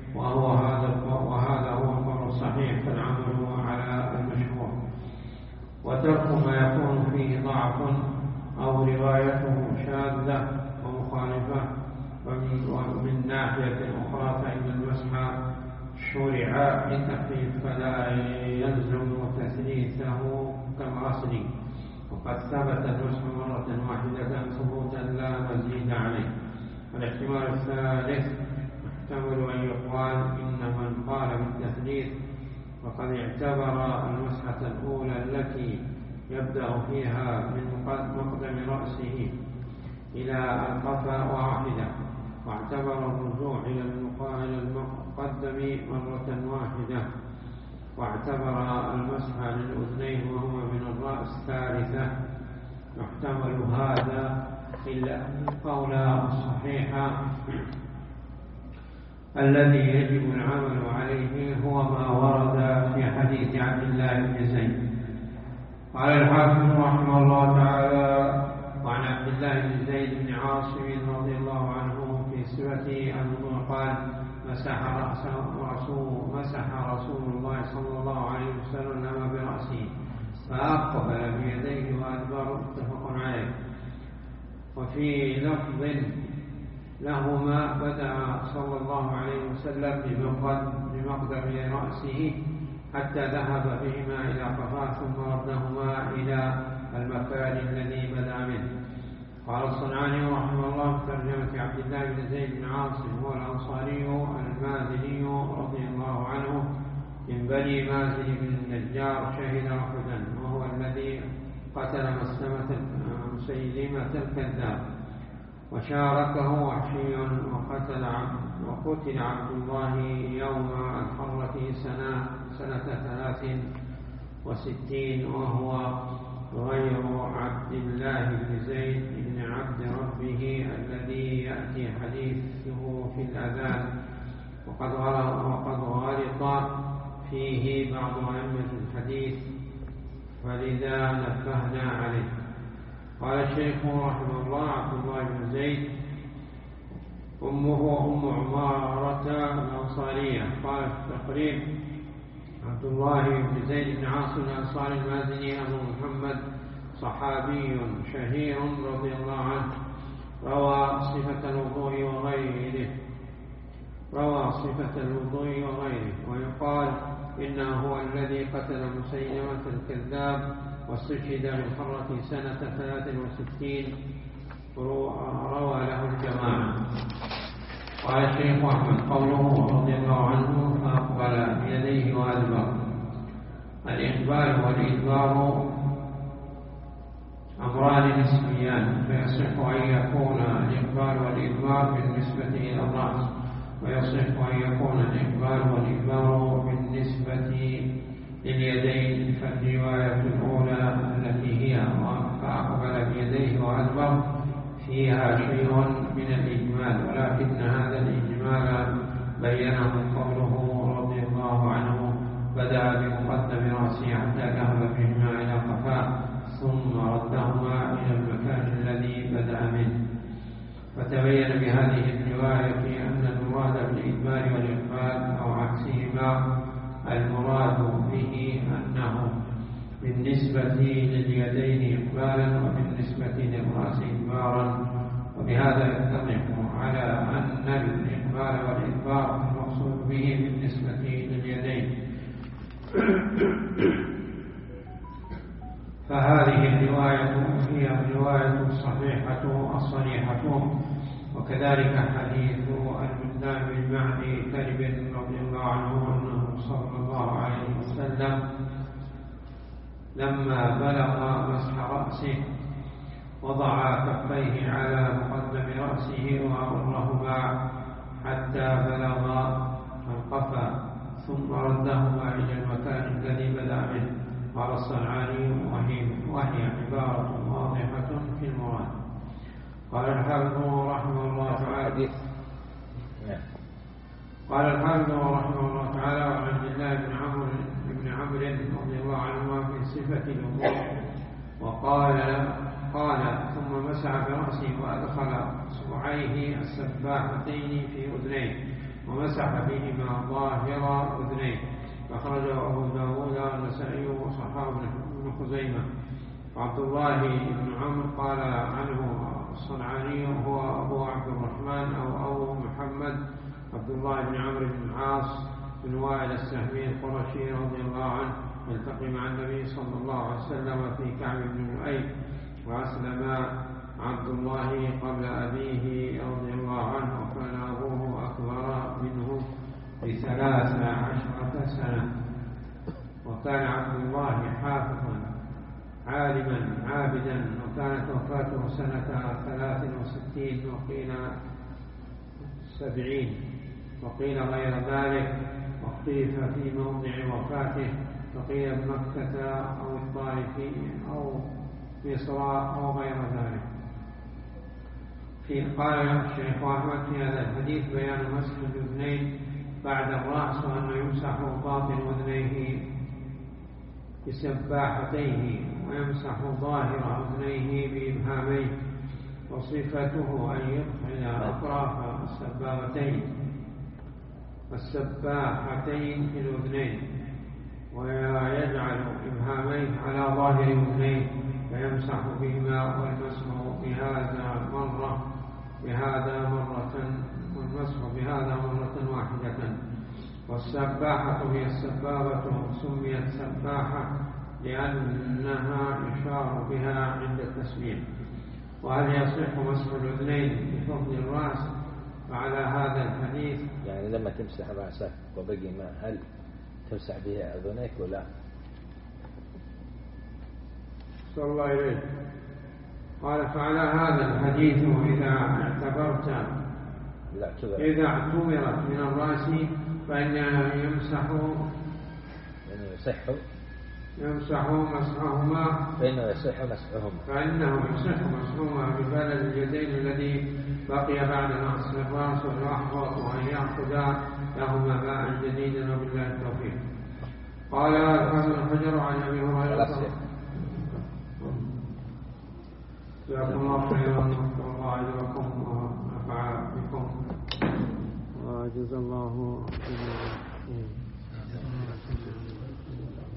وهذا هو القول الصحيح، فالعمل على المشهور. وترك ما يكون فيه ضعف أو روايته شاذة ومخالفة. ومن ناحية أخرى فإن المسح شرع للتخفيف، فلا يلزم تثليثه كالغسل، وقد ثبت المسح مرة واحدة ثبوتا لا مزيد عليه. والاحتمال الثالث يحتمل أن يقال إن من قال بالتثليث فقد اعتبر المسحة الأولى التي يبدأ فيها من مقدم رأسه إلى القفا واحدة، واعتبر الرجوع إلى المقدم مرة واحدة، واعتبر المسح للأذنين وهو من الرأس 3. يحتمل هذا إلا أن القول الصحيح الذي يجب العمل عليه هو ما ورد في حديث عبد الله بن زيد. قال الحافظ رحمه الله تعالى: وعن عبد الله بن زيد بن عاصم رضي الله عنه في صفته الوضوء قال: مسح رسول الله صلى الله عليه وسلم برأسه فأقبل بيديه وأدبر، متفق عليه. وفي لفظ لهما بدأ صلى الله عليه وسلم بمقدم رأسه حتى ذهب بهما إلى قفاه، ثم ردهما إلى المكان الذي بدأ منه. قال الصنعاني رحمه الله في ترجمة عبد الله بن زيد بن عاصم: هو الأنصاري المازني رضي الله عنه من بني مازن بن النجار، شهد أحدا، وهو الذي قتل مسيلمة الكذاب، وشاركه وحشي، وقتل عبد الله سنة 63 وهو غير عبد الله بن زيد بن عبد ربه الذي يأتي حديثه في الأذان، وقد غلط فيه بعض أئمة الحديث، فلذا نبهنا عليه. قال الشيخ رحمه الله: عبد الله بن زيد أمه أم عمارة الأنصارية. قال في التقريب: عبد الله بن زيد بن عاصم الأنصاري المازني أبو محمد، صحابي شهير رضي الله عنه، روى صفة الوضوء وغيره، ويقال إنه هو الذي قتل مسيلمة الكذاب واستشهد بالحرة سنة 63، روى له الجماعة. قال الشيخ أحمد: قوله رضي الله عنه فأقبل بيديه وأدبر. الإقبال والإدبار أمران نسبيان، فيصح أن يكون الإقبال والإدبار بالنسبة إلى الرأس، ويصح أن يكون الإقبال والإدبار بالنسبة لليدين. فالرواية الأولى التي هي فأقبل بيديه وأدبر فيها شيء من الإجمال، ولكن هذا الإجمال بينه قوله رضي الله عنه: بدأ بمقدم رأسه حتى ذهب بهما إلى قفاه ثم ردهما إلى المكان الذي بدأ منه. فتبين بهذه الرواية أن المراد بالإدبار والإقبال أو عكسهما، المراد به أنه بالنسبة لليدين إقبالا وبالنسبة للرأس إدبارا، وبهذا يتضح على أن الإقبال والإدبار المقصود به بالنسبة لليدين. فهذه الرواية هي الرواية الصحيحة، وكذلك حديث المقدام بن معدي كرب رضي الله عنه أنه صلى الله عليه وسلم لما بلغ مسح رأسه وضع كفيه على مقدم رأسه وأمرهما حتى بلغ القفا ثم ردهما إلى المكان الذي بدأ منه. قال الصنعاني: وهي عبارة واضحة في المراد. قال الحافظ رحمه الله تعالى: وعن عبد الله بن عمرو رضي الله عنهما في صفة الوضوء، وقال ثم مسح برأسه وأدخل اصبعيه السباحتين في أذنيه ومسح بهما ظاهر أذنيه. أخرجه أبو داود والنسائي وصححه ابن خزيمة. وعبد الله بن عمرو قال عنه الصنعاني هو أبو عبد الرحمن أو أبو محمد عبد الله بن عمرو بن العاص بن وائل السهمي القرشي رضي الله عنه، يلتقي مع النبي صلى الله عليه وسلم في كعب بن لؤي، وأسلم عبد الله قبل أبيه رضي الله عنه، وكان أبوه أكبر منه ب13 سنة. وكان عبد الله حافظا عالما عابدا، وكانت وفاته سنة 63 وقيل 70 وقيل غير ذلك، واختلف في موضع وفاته، فقيل بمكة أو الطائف أو مصر أو غير ذلك. قال الشيخ أحمد في هذا الحديث بيان مسح الأذنين بعد الرأس، وأنه يمسح باطن أذنيه بسباحتيه ويمسح ظاهر أذنيه بإبهاميه، وصفته أن يدخل أطراف السباحتين في الأذنين ويجعل إبهاميه على ظاهر أذنيه فيمسح بهما، والمسح بهذا مرة واحدة. والسباحة هي السبابة، سميت سباحة لأنها يشار بها عند التسبيح. وهل يصح مسح الأذنين بفضل الرأس؟ فعلى هذا الحديث يعني لما تمسح رأسك وبقي ماء هل تمسح بها أذنيك ولا؟ صلى الله عليه. قال فعلى هذا الحديث إذا اعتبرت من الرأس فإنه يمسح يمسح مسحهما فإنه يصح مسحهما ببلد اليدين الذي بقي بعد نقص الراس والأحوط وأن يأخذ لهما ماء جديدا وبالله التوفيق. قال الحافظ الحجر عن أبي هريرة جزاكم الله خيرا والله أجركم ونفع بكم وجزا الله